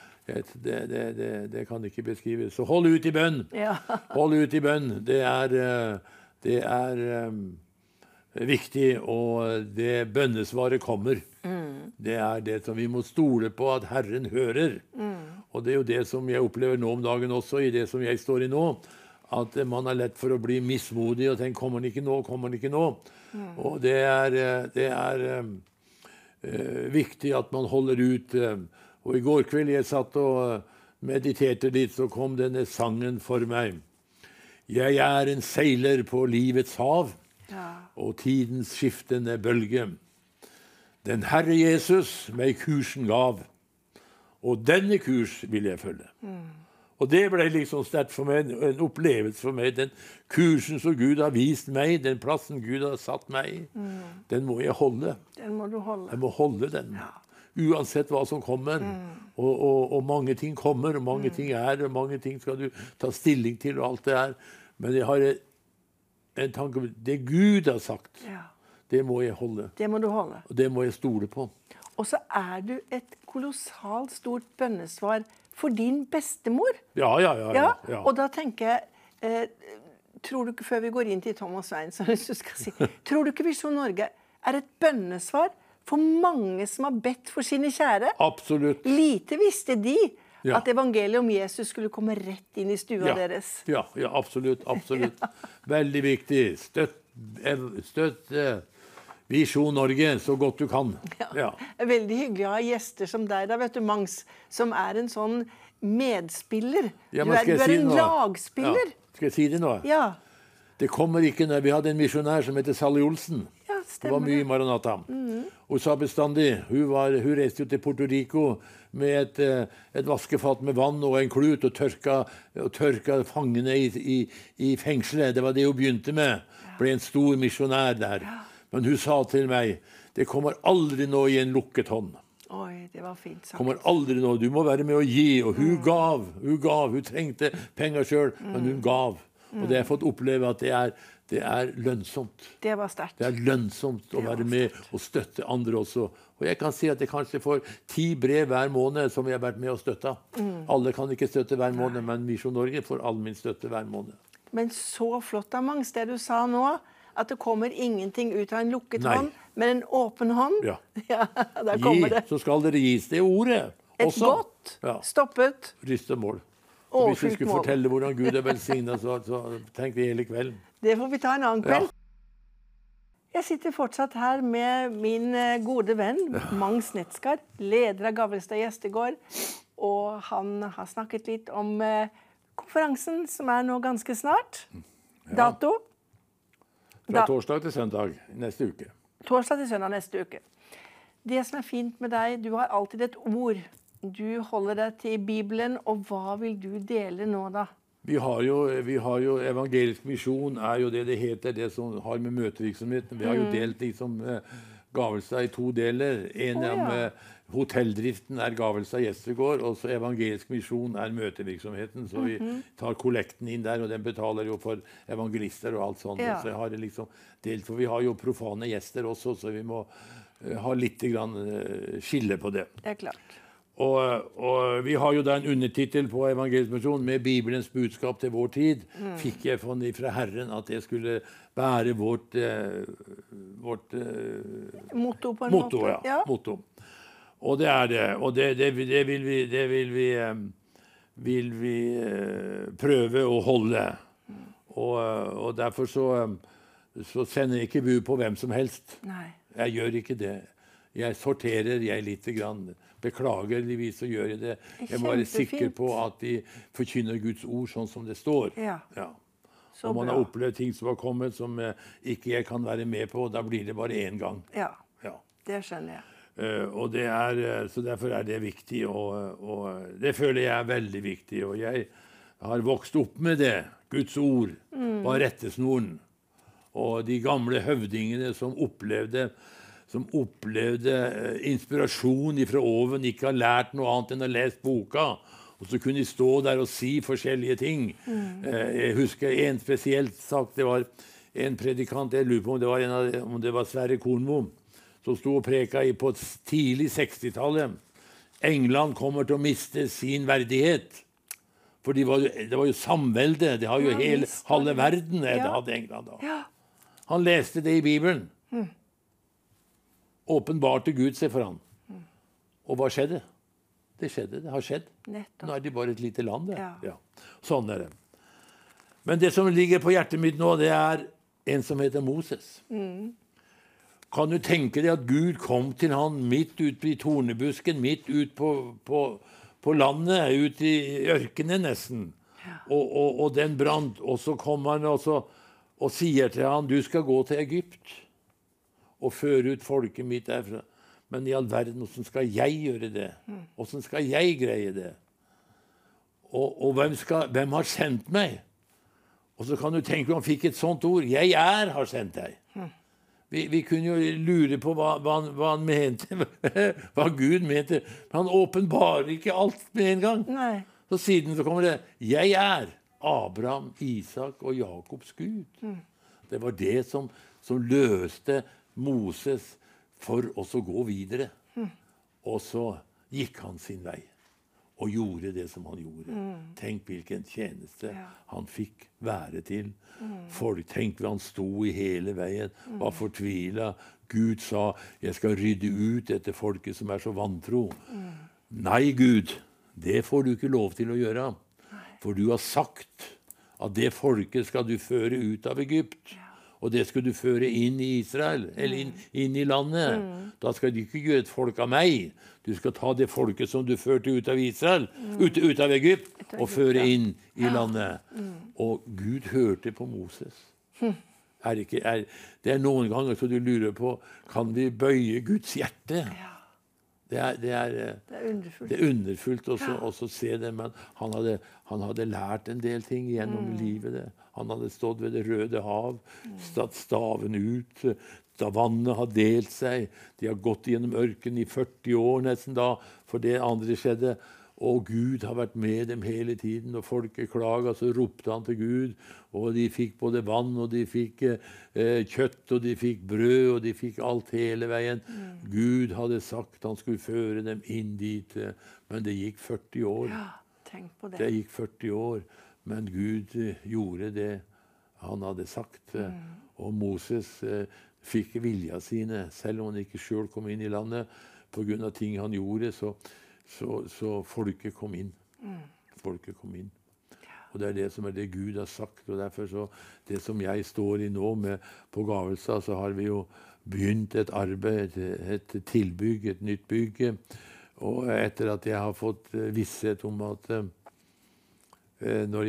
det kan ikke beskrives. Så hold ut i bønn! Ja. Hold ut i bønn. Det er viktig, og det bønnesvaret kommer. Det er det som vi må stole på at Herren hører. Og det er jo det som jeg opplever nå om dagen også, i det som jeg står i nå. At man er lett for å bli mismodig og tenke 'kommer han ikke nå', kommer han ikke nå'. Og det er viktig at man holder ut. Og i går kveld jeg satt og mediterte litt, så kom denne sangen for meg. Jeg er en seiler på livets hav, og tidens skiftende bølge. Den Herre Jesus meg kursen gav, og denne kurs vil jeg følge. Og det ble liksom sterkt for meg, en opplevelse for meg. Den kursen som Gud har vist meg, den plassen Gud har satt meg i, den må jeg holde. Den må du holde. Jeg må holde den. Uansett hva som kommer. Og mange ting kommer, og mange ting er, og mange ting skal du ta stilling til, og alt det er. Men jeg har en tanke, det Gud har sagt, det må jeg holde. Det må du holde. Og det må jeg stole på. Og så er du et kolossalt stort bønnesvar for din bestemor. Ja. Og da tenker jeg, tror du ikke, før vi går inn til Tom og Svein, så hvis du skal si, tror du ikke Visjon Norge er et bønnesvar for mange som har bedt for sine kjære? Absolutt. Lite visste de at evangeliet om Jesus skulle komme rett inn i stua deres. Ja, absolutt. Veldig viktig. Støtt Visjon Norge så godt du kan. Ja. Det er veldig hyggelig å ha gjester som deg, da vet du, Mangs, som er en sånn medspiller. Du er en lagspiller. Skal jeg si det nå? Ja. Det kommer ikke når vi hadde en misjonær som heter Sally Olsen. Ja, det var mye i Maranatha. Hun sa bestandig, hun reiste jo til Puerto Rico med et vaskefat med vann og en klut og tørka fangene i fengselet. Det var det hun begynte med. Ble en stor misjonær der. Men hun sa til meg, det kommer aldri nå i en lukket hånd. Oi, det var fint sagt. Kommer aldri nå, du må være med å gi. Og hun gav, hun trengte penger selv, men hun gav. Og det har jeg fått oppleve at det er lønnsomt. Det var sterkt. Det er lønnsomt å være med og støtte andre også. Og jeg kan si at jeg kanskje får 10 brev hver måned som jeg har vært med å støtte. Alle kan ikke støtte hver måned, men Visjon Norge får all min støtte hver måned. Men så flott av Mangs, det du sa nå, at det kommer ingenting ut av en lukket hånd, men en åpen hånd. Ja. Der kommer det. Så skal dere gis det ordet. Et også. godt, stoppet, ryste mål. Og hvis vi skulle fortelle hvordan Gud er velsignet, så tenk vi hele kvelden. Det får vi ta en annen kveld. Jeg sitter fortsatt her med min gode venn, Mangs Netsgaard, leder av Gavlestad Gjestegård, og han har snakket litt om konferansen som er nå ganske snart. Dato? Fra torsdag til søndag neste uke. Torsdag til søndag neste uke. Det som er fint med deg, du har alltid et ord. Du holder deg til Bibelen, og hva vil du dele nå da? Vi har jo evangelisk misjon, er jo det heter, det som har med møtevirksomheten. Vi har jo delt liksom Gavlestad i 2 deler. En om hotelldriften er Gavlestad Gjestegård, og så evangelisk misjon er møtevirksomheten. Så vi tar kollekten inn der, og den betaler jo for evangelister og alt sånt. Så jeg har det liksom delt, for vi har jo profane gjester også, så vi må ha litt grann skille på det. Det er klart. Og vi har jo da en undertitel på evangelisk misjon med Bibelens budskap til vår tid. Fikk jeg fra Herren at det skulle være vårt motto på en måte. Ja, motto. Og det er det. Og det vil vi prøve å holde. Og derfor så sender jeg ikke bud på hvem som helst. Nei. Jeg gjør ikke det. Jeg sorterer, jeg litt grann. Beklageligvis så gjør jeg det. Jeg må være sikker på at de forkynner Guds ord sånn som det står. Ja. Og man har opplevd ting som har kommet som ikke jeg kan være med på, og da blir det bare én gang. Ja, det skjønner jeg. Så derfor er det viktig, og det føler jeg er veldig viktig. Og jeg har vokst opp med det. Guds ord var rettesnoren. Og de gamle høvdingene som opplevde inspirasjon ifra oven, ikke har lært noe annet enn å lese boka. Og så kunne de stå der og si forskjellige ting. Jeg husker en spesielt sak, det var en predikant, jeg lurer på om det var Sverre Kornmo, som sto og preka på tidlig 60-tallet. England kommer til å miste sin verdighet. For det var jo samvelde, det har jo halve verden det hadde England da. Han leste det i Bibelen. Åpenbarte Gud seg for han. Og hva skjedde? Det skjedde, det har skjedd. Nå er de bare et lite land. Sånn er det. Men det som ligger på hjertet mitt nå, det er en som heter Moses. Kan du tenke deg at Gud kom til han midt ut i tornebusken, midt ut på landet, ut i ørkenen nesten. Og den brant, og så kom han og sier til han, du skal gå til Egypt og føre ut folket mitt derfra. Men i all verden, hvordan skal jeg gjøre det? Hvordan skal jeg greie det? Og hvem har sendt meg? Og så kan du tenke om han fikk et sånt ord. Jeg har sendt deg. Vi kunne jo lure på hva han mente, hva Gud mente. Men han åpenbarer ikke alt med en gang. Nei. Så siden så kommer det, jeg er Abraham, Isak og Jakobs Gud. Det var det som løste Moses for oss å gå videre. Og så gikk han sin vei. Og gjorde det som han gjorde. Tenk hvilken tjeneste han fikk være til. Folk, tenk hva han sto i hele veien, var fortvilet. Gud sa, jeg skal rydde ut etter folket som så vantro. Nei, Gud, det får du ikke lov til å gjøre. For du har sagt at det folket skal du føre ut av Egypt. Og det skal du føre inn i Israel, eller inn i landet. Da skal du ikke gjøre et folk av meg. Du skal ta det folket som du førte ut av Israel, ut av Egypt, og føre inn i landet. Og Gud hørte på Moses. Det noen ganger så du lurer på, kan vi bøye Guds hjerte? Det er underfullt. Det er underfullt også å se det, men han hadde lært en del ting gjennom livet. Han hadde stått ved Det røde hav, statt staven ut, da vannet har delt seg. De har gått gjennom ørken i 40 år nesten da, for det andre skjedde. Og Gud har vært med dem hele tiden, og folket klaget, så ropte han til Gud, og de fikk både vann, og de fikk kjøtt, og de fikk brød, og de fikk alt hele veien. Gud hadde sagt han skulle føre dem inn dit, men det gikk 40 år. Ja, tenk på det. Det gikk 40 år, men Gud gjorde det han hadde sagt, og Moses fikk vilja sine, selv om han ikke selv kom inn i landet, på grunn av ting han gjorde, så folket kom inn. Folket kom inn. Og det det som det Gud har sagt. Og derfor så, det som jeg står i nå med på Gavelstad, så har vi jo begynt et arbeid, et tilbygg, et nytt bygg. Og etter at jeg har fått visshet om at når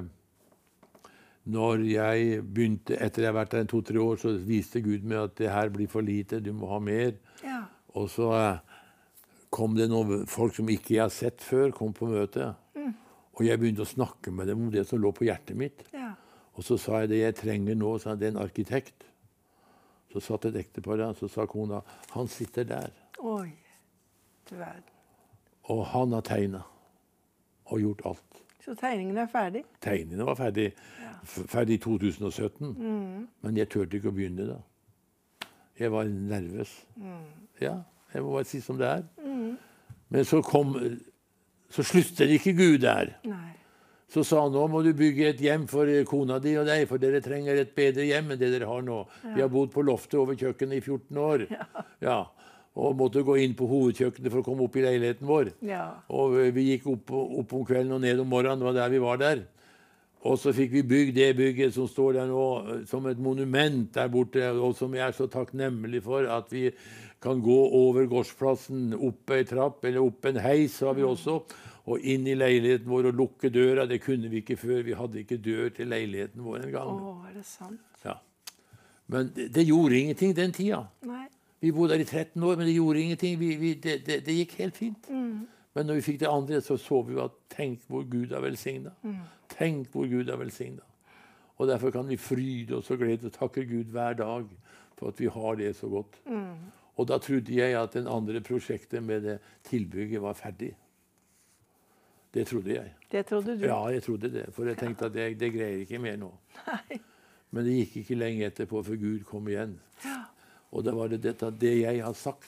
jeg begynte, etter jeg har vært der 2-3 år, så viste Gud meg at det her blir for lite, du må ha mer. Ja. Og så kom det noen folk som ikke jeg har sett før, kom på møte. Og jeg begynte å snakke med dem om det som lå på hjertet mitt. Ja. Og så sa jeg det jeg trenger nå, så det en arkitekt. Så satt et ektepar der, så sa kona, han sitter der. Oi, du verden. Og han har tegnet og gjort alt. Så tegningen ferdig? Tegningen var ferdig, ferdig i 2017. Men jeg tørte ikke å begynne da. Jeg var nervøs. Ja, jeg må bare si som det Men så sluttet ikke Gud der. Nei. Så sa han, nå må du bygge et hjem for kona di og deg, for dere trenger et bedre hjem enn det dere har nå. Vi har bodd på loftet over kjøkkenet i 14 år. Ja. Og måtte gå inn på hovedkjøkkenet for å komme opp i leiligheten vår. Ja. Og vi gikk opp om kvelden og ned om morgenen, det var der vi var der. Og så fikk vi bygd det bygget som står der nå som et monument der borte, og som jeg så takknemlig for, at vi kan gå over gårdsplassen, opp en trapp, eller opp en heis har vi også, og inn i leiligheten vår og lukke døra. Det kunne vi ikke før, vi hadde ikke dør til leiligheten vår en gang. Er det sant? Ja. Men det gjorde ingenting den tida. Nei. Vi bodde der i 13 år, men det gjorde ingenting. Det gikk helt fint. Men når vi fikk det andre, så vi at tenk hvor Gud er velsignet. Tenk hvor Gud er velsignet. Og derfor kan vi fryde oss og glede og takke Gud hver dag for at vi har det så godt. Og da trodde jeg at den andre prosjektet med det tilbygget var ferdig. Det trodde jeg. Det trodde du? Ja, jeg trodde det. For jeg tenkte at det greier ikke mer nå. Nei. Men det gikk ikke lenge etterpå, for Gud kom igjen. Ja. Og da var det dette, det jeg har sagt,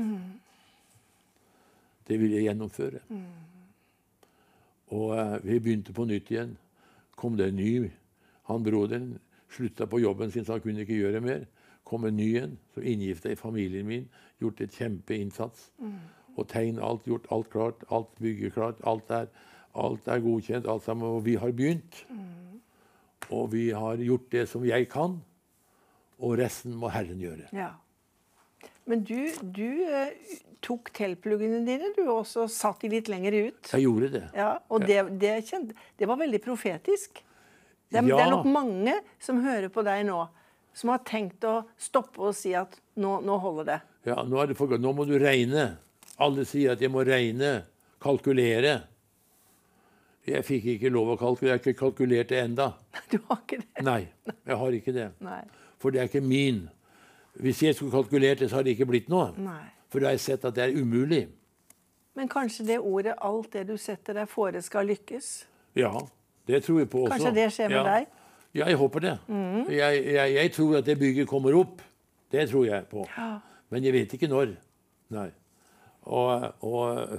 det vil jeg gjennomføre. Og vi begynte på nytt igjen. Kom det en ny. Han broderen sluttet på jobben sin, så han kunne ikke gjøre mer. Kom en ny igjen, så inngiftet i familien min, gjort et kjempeinnsats. Og tegn alt, gjort alt klart, alt bygget klart, alt er godkjent, alt sammen. Og vi har begynt. Og vi har gjort det som jeg kan, og resten må Herren gjøre. Ja. Men du tok teltpluggene dine, du også satt de litt lenger ut. Jeg gjorde det. Ja, og det var veldig profetisk. Det er nok mange som hører på deg nå, som har tenkt å stoppe og si at nå holder det. Ja, nå må du regne. Alle sier at jeg må regne, kalkulere. Jeg fikk ikke lov å kalkulere. Jeg har ikke kalkulert det enda. Du har ikke det? Nei, jeg har ikke det. Nei. For det er ikke min. Hvis jeg skulle kalkulert det, så har det ikke blitt noe. Nei. For da har jeg sett at det er umulig. Men kanskje det ordet, alt det du setter deg fore, skal lykkes? Ja, det tror jeg på også. Kanskje det skjer med deg? Ja, jeg håper det. Jeg tror at det bygget kommer opp. Det tror jeg på. Ja. Men jeg vet ikke når. Nei. Og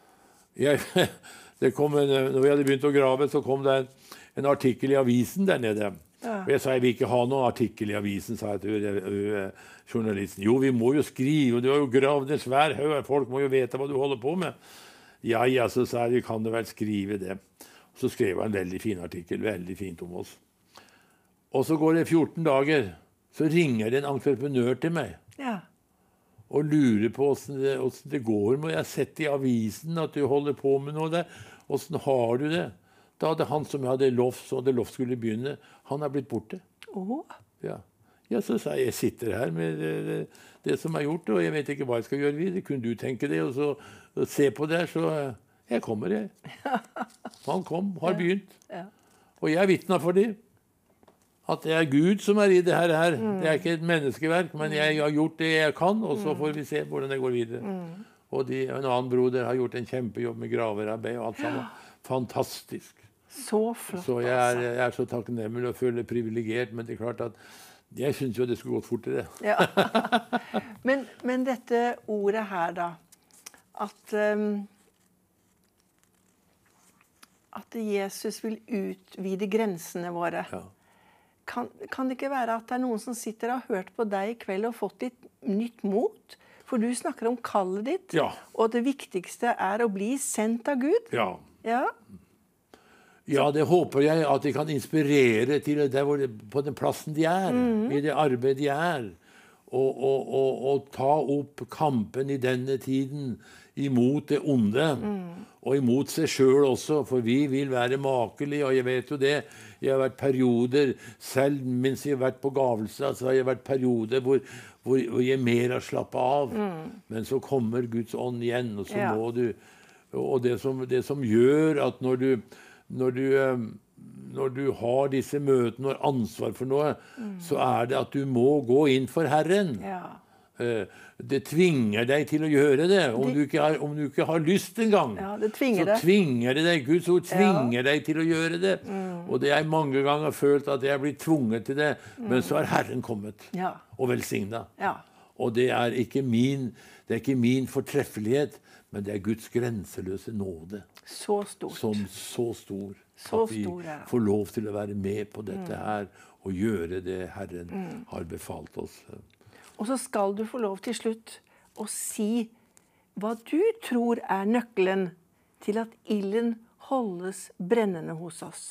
det kom når vi hadde begynt å grave, så kom det en artikkel i avisen der nede. Ja. Og jeg sa jeg vil ikke ha noen artikkel i avisen, sa jeg til journalisten. Jo, vi må jo skrive, og du har jo gravd en svær haug, folk må jo vite hva du holder på med. Ja, så sa jeg, vi kan jo vel skrive det. Så skrev jeg en veldig fin artikkel, veldig fint om oss. Og så går det 14 dager, så ringer det en entreprenør til meg. Ja. Og lurer på hvordan det går. Men jeg har sett i avisen at du holder på med noe der. Hvordan har du det? Da hadde han som hadde lovt, så hadde lovt skulle begynne, han er blitt borte. Ja, så sa jeg sitter her med det som er gjort, og jeg vet ikke hva jeg skal gjøre videre. Kunne du tenke det, og så se på det, så jeg kommer, jeg. Han kom, har begynt. Ja. Og jeg vitner for det. At det er Gud som er i det her. Det er ikke et menneskeverk, men jeg har gjort det jeg kan, og så får vi se hvordan det går videre. Og en annen broder har gjort en kjempejobb med graverarbeid og alt sammen. Fantastisk. Så flott. Så jeg er så takknemlig og føler privilegert, men det er klart at jeg synes jo det skulle gått fortere. Ja. Men dette ordet her da, at Jesus vil utvide grensene våre. Ja. Kan det ikke være at det er noen som sitter og har hørt på deg i kveld og fått litt nytt mot? For du snakker om kallet ditt, og det viktigste er å bli sendt av Gud. Ja. Ja, det håper jeg at de kan inspirere til på den plassen de er, i det arbeidet de er. Og ta opp kampen i denne tiden imot det onde, og imot seg selv også, for vi vil være makelige, og jeg vet jo det. Jeg har vært perioder, selv mens jeg har vært på gavelse, så har jeg vært perioder hvor jeg mer har slappet av. Men så kommer Guds ånd igjen, og så må du, og det som gjør at når du har disse møtene og ansvar for noe, så er det at du må gå inn for Herren. Ja. Det tvinger deg til å gjøre det, om du ikke har lyst engang. Ja, det tvinger så tvinger det deg. Guds ord tvinger deg til å gjøre det. Og det har jeg mange ganger følt at jeg har blitt tvunget til det, men så har Herren kommet og velsignet. Ja. Og det er ikke min fortreffelighet, men det er Guds grenseløse nåde. Så stort. Så stor. At vi får lov til å være med på dette her og gjøre det Herren har befalt oss. Og så skal du få lov til slutt å si hva du tror er nøkkelen til at ilden holdes brennende hos oss.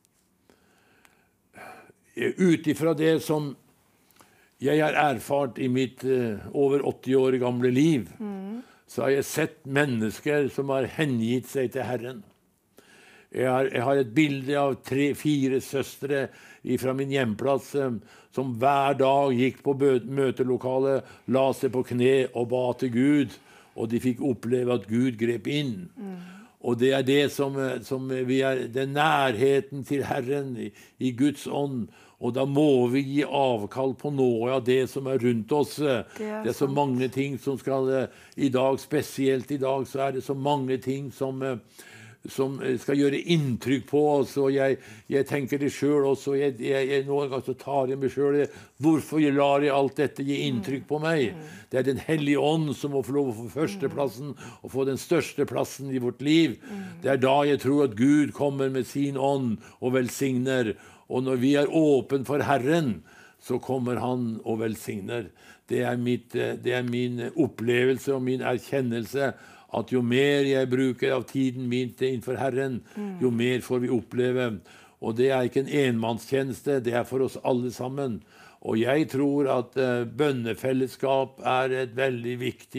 Ut ifra det som jeg har erfart i mitt over 80 år gamle liv, så har jeg sett mennesker som har hengitt seg til Herren. Jeg har et bilde av 3-4 søstre fra min hjemplass som hver dag gikk på møtelokalet, la seg på kne og ba til Gud, og de fikk oppleve at Gud grep inn. Og det er det som vi er, den nærheten til Herren i Guds ånd, og da må vi gi avkall på noe av det som er rundt oss. Det er så mange ting som skal, spesielt i dag, så er det så mange ting som skal gjøre inntrykk på oss, og jeg tenker det selv også, noen ganger så tar jeg meg selv, hvorfor lar jeg alt dette gi inntrykk på meg? Det er den hellige ånd som må få lov å få førsteplassen, og få den største plassen i vårt liv. Det er da jeg tror at Gud kommer med sin ånd og velsigner, og når vi er åpen for Herren, så kommer han og velsigner. Det er min opplevelse og min erkjennelse, at jo mer jeg bruker av tiden min innenfor Herren, jo mer får vi oppleve. Og det er ikke en enmannstjeneste, det er for oss alle sammen. Og jeg tror at bønnefellesskap er et veldig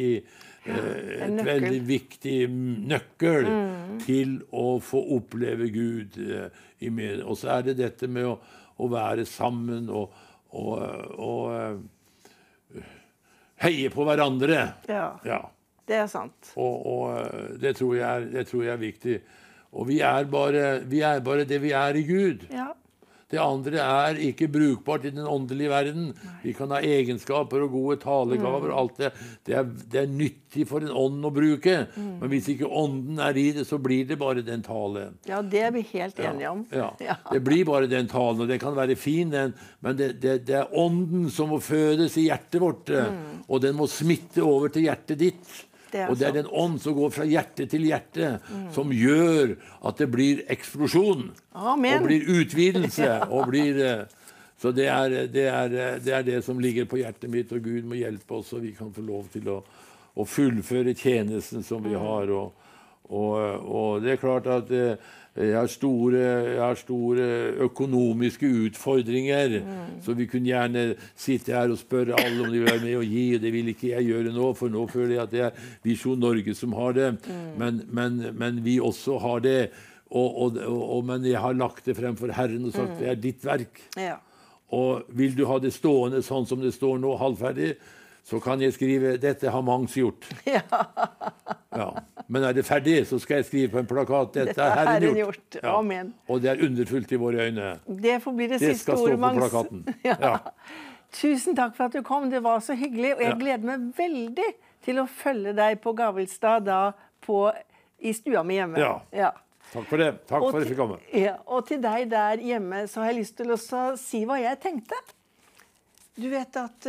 viktig nøkkel til å få oppleve Gud i med. Og så er det dette med å være sammen og heier på hverandre. Ja. Det er sant. Og det tror jeg er viktig. Og vi er bare det vi er i Gud. Ja. Det andre er ikke brukbart i den åndelige verden. Vi kan ha egenskaper og gode talegaver. Alt det er nyttig for en ånd å bruke. Men hvis ikke ånden er i det, så blir det bare den tale. Ja, det er vi helt enige om. Ja. Det blir bare den talen, og det kan være fin, men det er ånden som må fødes i hjertet vårt, og den må smitte over til hjertet ditt. Og det er den ånd som går fra hjerte til hjerte, som gjør at det blir eksplosjon. Amen. Og blir utvidelse. Så det er det som ligger på hjertet mitt, og Gud må hjelpe oss, og vi kan få lov til å fullføre tjenesten som vi har. Og det er klart at jeg har store økonomiske utfordringer, så vi kunne gjerne sitte her og spørre alle om de vil være med og gi, og det vil ikke jeg gjøre nå, for nå føler jeg at det er Visjon Norge som har det, men vi også har det, men jeg har lagt det frem for Herren og sagt det er ditt verk. Ja. Og vil du ha det stående sånn som det står nå, halvferdig, så kan jeg skrive, dette har Mangs gjort. Ja. Men er det ferdig, så skal jeg skrive på en plakat, dette har Herren gjort. Ja. Amen. Og det er underfullt i våre øyne. Det får bli det siste ordet, Mangs. Det skal stå på plakaten. Ja. Tusen takk for at du kom, det var så hyggelig, og jeg gleder meg veldig til å følge deg på Gavilstad i stua mi hjemme. Ja. Takk for det. Takk for at jeg fikk komme. Ja, og til deg der hjemme så har jeg lyst til å si hva jeg tenkte. Du vet at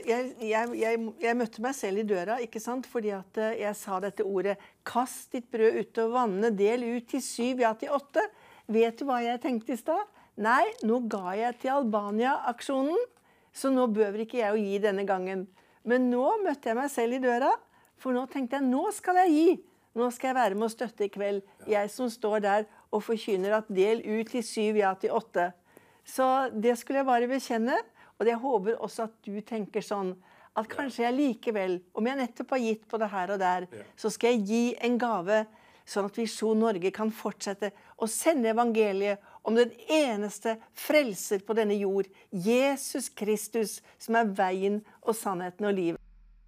jeg møtte meg selv i døra, ikke sant? Fordi at jeg sa dette ordet, kast ditt brød ut og vanne, del ut til 7, ja til 8. Vet du hva jeg tenkte i sted? Nei, nå ga jeg til Albania-aksjonen, så nå behøver ikke jeg å gi denne gangen. Men nå møtte jeg meg selv i døra, for nå tenkte jeg, nå skal jeg gi. Nå skal jeg være med å støtte i kveld. Jeg som står der og forkynner at del ut til 7, ja til 8. Så det skulle jeg bare bekjenne. Og jeg håper også at du tenker sånn, at kanskje jeg likevel, om jeg nettopp har gitt på det her og der, så skal jeg gi en gave, sånn at Visjon Norge kan fortsette å sende evangeliet om den eneste frelser på denne jord, Jesus Kristus, som er veien og sannheten og livet.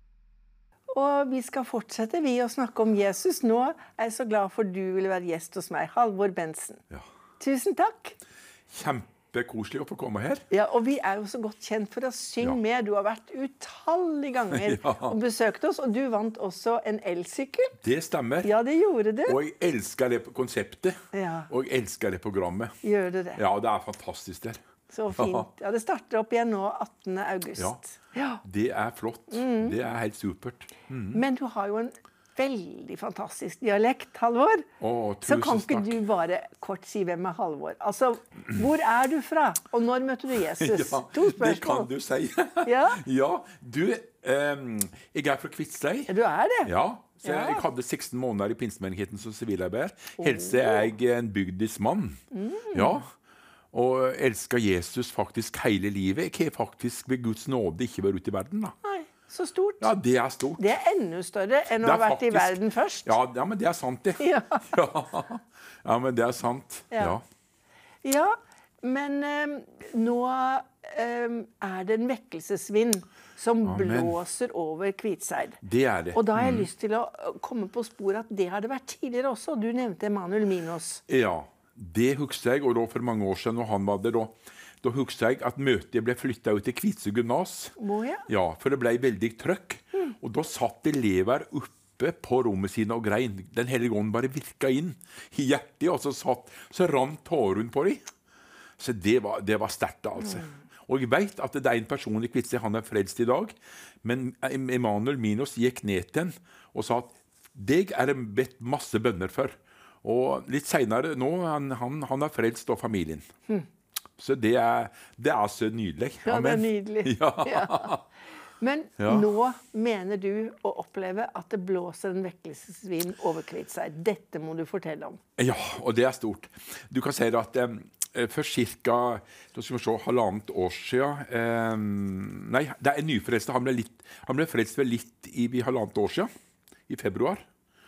Og vi skal fortsette å snakke om Jesus. Nå er jeg så glad for du vil være gjest hos meg, Halvor Bentzen. Ja. Tusen takk. Kjempekoselig å få komme her. Ja, og vi er jo så godt kjent for å synge med. Du har vært utallige ganger og besøkt oss, og du vant også en elsykkel. Det stemmer. Ja, det gjorde du. Og jeg elsker det konseptet, og jeg elsker det programmet. Gjør du det? Ja, det er fantastisk der. Så fint. Ja, det starter opp igjen nå 18. august. Ja, det er flott. Det er helt supert. Men du har jo en veldig fantastisk dialekt, Halvor. Så kan ikke du bare kort si hvem er Halvor? Altså, hvor er du fra? Og når møtte du Jesus? Ja, 2 spørsmål. Det kan du si. Ja, du, jeg er fra Kviteseid. Ja, du er det? Ja, så jeg hadde 16 måneder i pinsemenigheten som sivilarbeider. Helse er jeg en bygdismann. Ja, og elsker Jesus faktisk hele livet. Jeg har faktisk ved Guds nåde ikke vært ute i verden da. Nei, så stort. Ja, det er stort. Det er enda større enn å ha vært i verden først. Ja, men det er sant det. Ja, men det er sant. Ja, men nå er det en vekkelsesvind som blåser over Kviteseid. Det er det. Og da har jeg lyst til å komme på sporet at det har det vært tidligere også. Du nevnte Emanuel Minos. Ja, det husker jeg, og da for mange år siden når han var der, da husker jeg at møtet ble flyttet ut til Kviteseid gymnas. Ja, for det ble veldig trøkk. Og da satt elever oppe på rommet sine og grein. Den hellige ånd bare virket inn i hjertet, og så rant tåren på dem. Så det var sterkt, altså. Og jeg vet at det er en person i Kviteseid, han er frelst i dag, men Emanuel Minos gikk ned til han og sa at deg er det bedt masse bønner for. Og litt senere nå, han er frelst og familien. Så det er så nydelig. Ja, det er nydelig. Ja. Men nå mener du å oppleve at det blåser en vekkelsesvind over Kviteseid. Dette må du fortelle om. Ja, og det er stort. Du kan si at for cirka, da skal vi se, 1,5 år siden, nei, det er en nyfrelst. Han ble frelst vel litt i 1,5 år siden, i februar.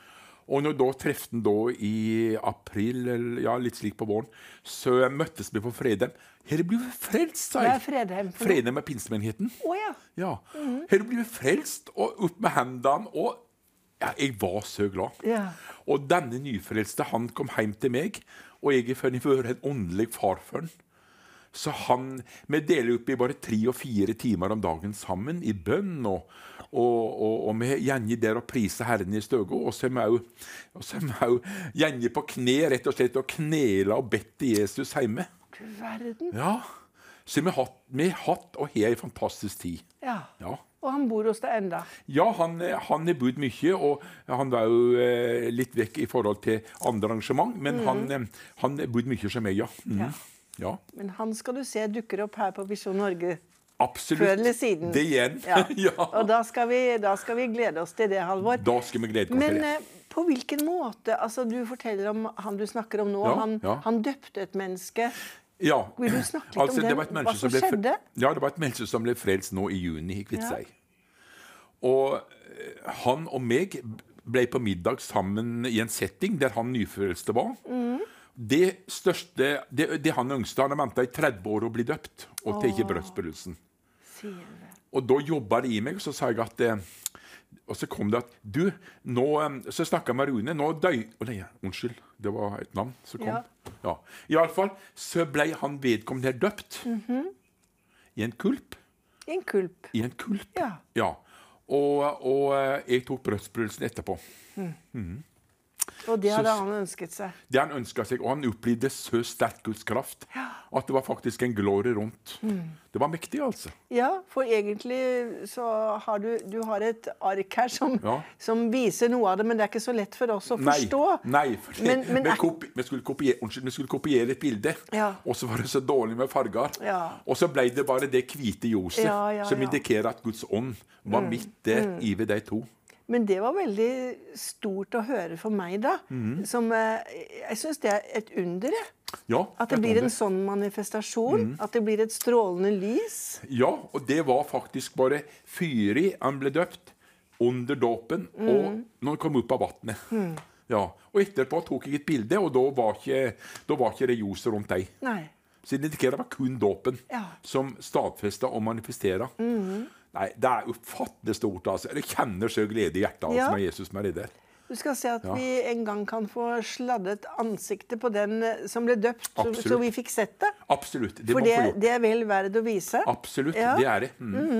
Og når da trefte han da i april, eller ja, litt slik på våren, så møttes vi på Fredheim. Her blir vi frelst, sa jeg. Hva er Fredheim for noe? Fredheim er pinsemenigheten. Ja. Ja. Her blir vi frelst, og opp med hendene, og ja, jeg var så glad. Ja. Og denne nyfrelste, han kom hjem til meg, og jeg er for en åndelig far for han. Så vi deler opp i bare 3 og 4 timer om dagen sammen i bønn, og vi gjenger der og priser Herren i støgo, og så er vi jo gjenger på kne, rett og slett, og knela og bedt til Jesus hjemme. Du verden. Ja, så vi har hatt og har en fantastisk tid. Ja. Ja. Og han bor hos deg enda. Ja, han har bodd mye, og han var jo litt vekk i forhold til andre arrangement, men han bodd mye som meg, ja. Ja. Ja. Men han skal du se dukker opp her på Visjon Norge. Absolutt. Før eller siden. Det igjen. Ja. Ja. Og da skal vi glede oss til det, Halvor. Da skal vi glede oss til det. Men på hvilken måte, altså du forteller om han du snakker om nå, han døpte et menneske. Ja. Vil du snakke litt om det? Hva som skjedde? Ja, det var et menneske som ble frelst nå i juni i Kviteseid. Ja. Og han og meg ble på middag sammen i en setting der han nyfrelste var. Det han ønsket, han ventet i 30 år å bli døpt og til ikke brødsbegynnelsen. Og da jobbet det i meg, og så sa jeg at og så kom det at du, nå, så snakket jeg med Rune, nå unnskyld, det var et navn som kom. Ja. I alle fall, så ble han vedkommende her døpt i en kulp. I en kulp? I en kulp, ja. Og jeg tok brødsbegynnelsen etterpå. Og det hadde han ønsket seg. Det han ønsket seg, og han opplevde så sterk Guds kraft, at det var faktisk en glorie rundt. Det var mektig, altså. Ja, for egentlig så har du har et ark her som viser noe av det, men det er ikke så lett for oss å forstå. Nei, for vi skulle kopiere et bilde, og så var det så dårlig med farger. Og så ble det bare det hvite ljoset, som indikerer at Guds ånd var midt der i ved de to. Men det var veldig stort å høre for meg da. Jeg synes det er et under. Ja, at det blir en sånn manifestasjon. At det blir et strålende lys. Ja, og det var faktisk bare fyrig. Han ble døpt under dåpen, og når han kom opp av vattnet. Ja, og etterpå tok jeg et bilde, og da var ikke det ljoset rundt deg. Nei. Så det indikerer det var kun dåpen som stadfestet og manifesterer. Nei, det er ufattelig stort, altså. Jeg kjenner så glede i hjertet altså, med Jesus med det der. Du skal se at vi en gang kan få sladdet ansiktet på den som ble døpt, så vi fikk sett det. Absolutt. For det er vel verdt å vise. Absolutt, det er det.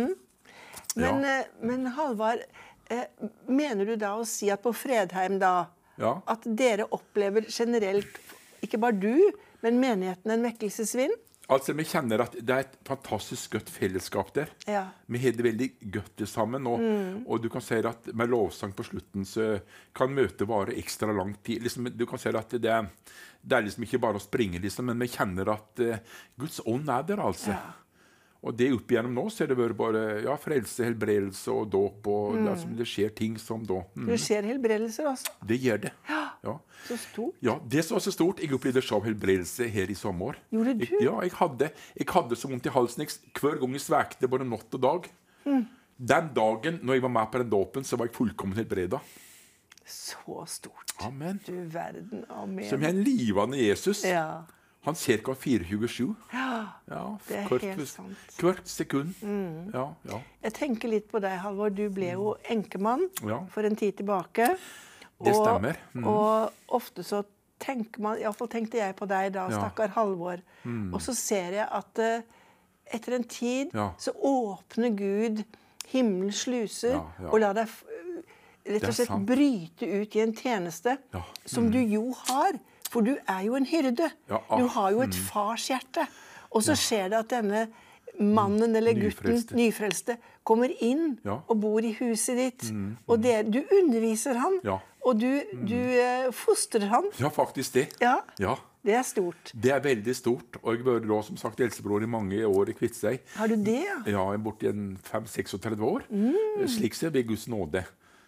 Men Halvard, mener du da å si at på Fredheim da, at dere opplever generelt, ikke bare du, men menigheten en vekkelsesvind? Altså, vi kjenner at det er et fantastisk godt fellesskap der. Vi har det veldig godt sammen, og du kan si at med lovsang på slutten så kan møtet vare ekstra lang tid. Liksom, du kan si at det er liksom ikke bare å springe, liksom, men vi kjenner at Guds ånd er der, altså. Og det opp igjennom nå så er det bare frelse, helbredelse og dåp, og det skjer ting som da. Det skjer helbredelser også. Det gjør det. Ja. Så stort. Ja, det som var så stort. Jeg opplevde så helbredelse her i sommer. Gjorde du? Jeg hadde så vondt i halsen. Hver gang jeg svekte både natt og dag. Den dagen når jeg var med på den dåpen, så var jeg fullkommen helbredet. Så stort. Amen. Du verden, amen. Som er en livende Jesus. Ja. Han ser hva 24/7. Ja, det er helt sant. Hvert sekund. Ja. Jeg tenker litt på deg, Halvor. Du ble jo enkemann for en tid tilbake. Det stemmer. Og ofte så tenker man, i hvert fall tenkte jeg på deg da, stakkar Halvor. Og så ser jeg at etter en tid så åpner Gud himmelens sluser og lar deg rett og slett bryte ut i en tjeneste som du jo har. For du er jo en hyrde. Du har jo et farshjerte. Og så skjer det at denne mannen eller gutten, nyfrelste, kommer inn og bor i huset ditt. Og du underviser han, og du fostrer han. Ja, faktisk det. Ja, ja. Det er stort. Det er veldig stort. Og jeg var da, som sagt, eldstebror i mange år i Kviteseid. Har du det, Ja, jeg er borte i 35-36 år. Slik ser vi Guds nåde.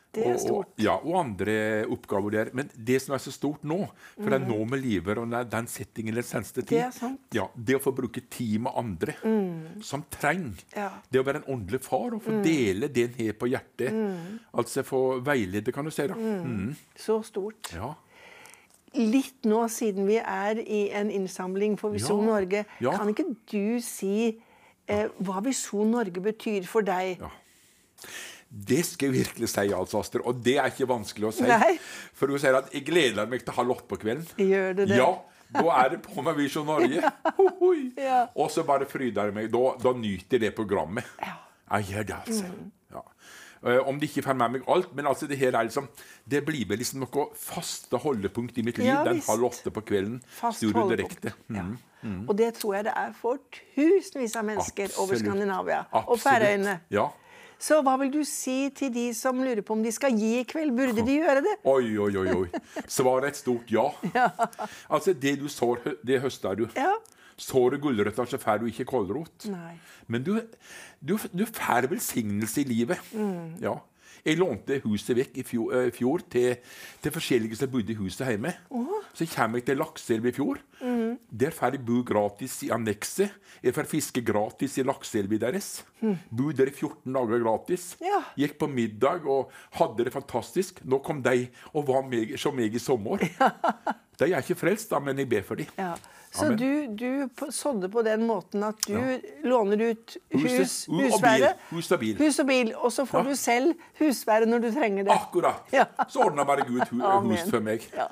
Det er stort. Og andre oppgaver der. Men det som er så stort nå, for det er nå vi lever, og den settingen den seneste tid, det er sant. Ja, det å få bruke tid med andre som trenger. Det å være en åndelig far og få dele det en har på hjertet. Altså få veilede, kan du si da. Så stort. Ja. Litt nå, siden vi er i en innsamling for Visjon Norge, kan ikke du si hva Visjon Norge betyr for deg? Ja. Det skal jeg virkelig si, altså, Astrid. Og det er ikke vanskelig å si. Nei. For du sier at jeg gleder meg til 7:30 på kvelden. Gjør du det? Ja, da er det på med Visjon Norge. Og så bare fryder jeg meg. Da nyter jeg det programmet. Jeg gjør det, altså. Ja. Om det ikke får med meg alt, men altså det her er liksom, det blir vel liksom noe faste holdepunkt i mitt liv, den 7:30 på kvelden, Studio Direkte. Og det tror jeg det er for tusenvis av mennesker over Skandinavia og Færøyene. Ja. Så hva vil du si til de som lurer på om de skal gi i kveld? Burde de gjøre det? Oi. Svaret er et stort ja. Altså, det du sår, det høster du. Ja. Sår du gulrøtter, så får du ikke kålrot. Nei. Men du får velsignelse i livet. Ja. Jeg lånte huset vekk i fjor til forskjellige som bodde i huset hjemme. Så kommer jeg til Lakselv i fjor. Der får jeg bo gratis i annekset. Jeg får fiske gratis i Lakselvi deres. Bo der i 14 dager gratis. Gikk på middag og hadde det fantastisk. Nå kom de og var som meg i sommer. De er ikke frelst, da, men jeg ber for dem. Ja. Så du sådde på den måten at du låner ut husvære, hus og bil, og så får du selv husvære når du trenger det. Akkurat. Så ordner bare Gud hus for meg. Ja,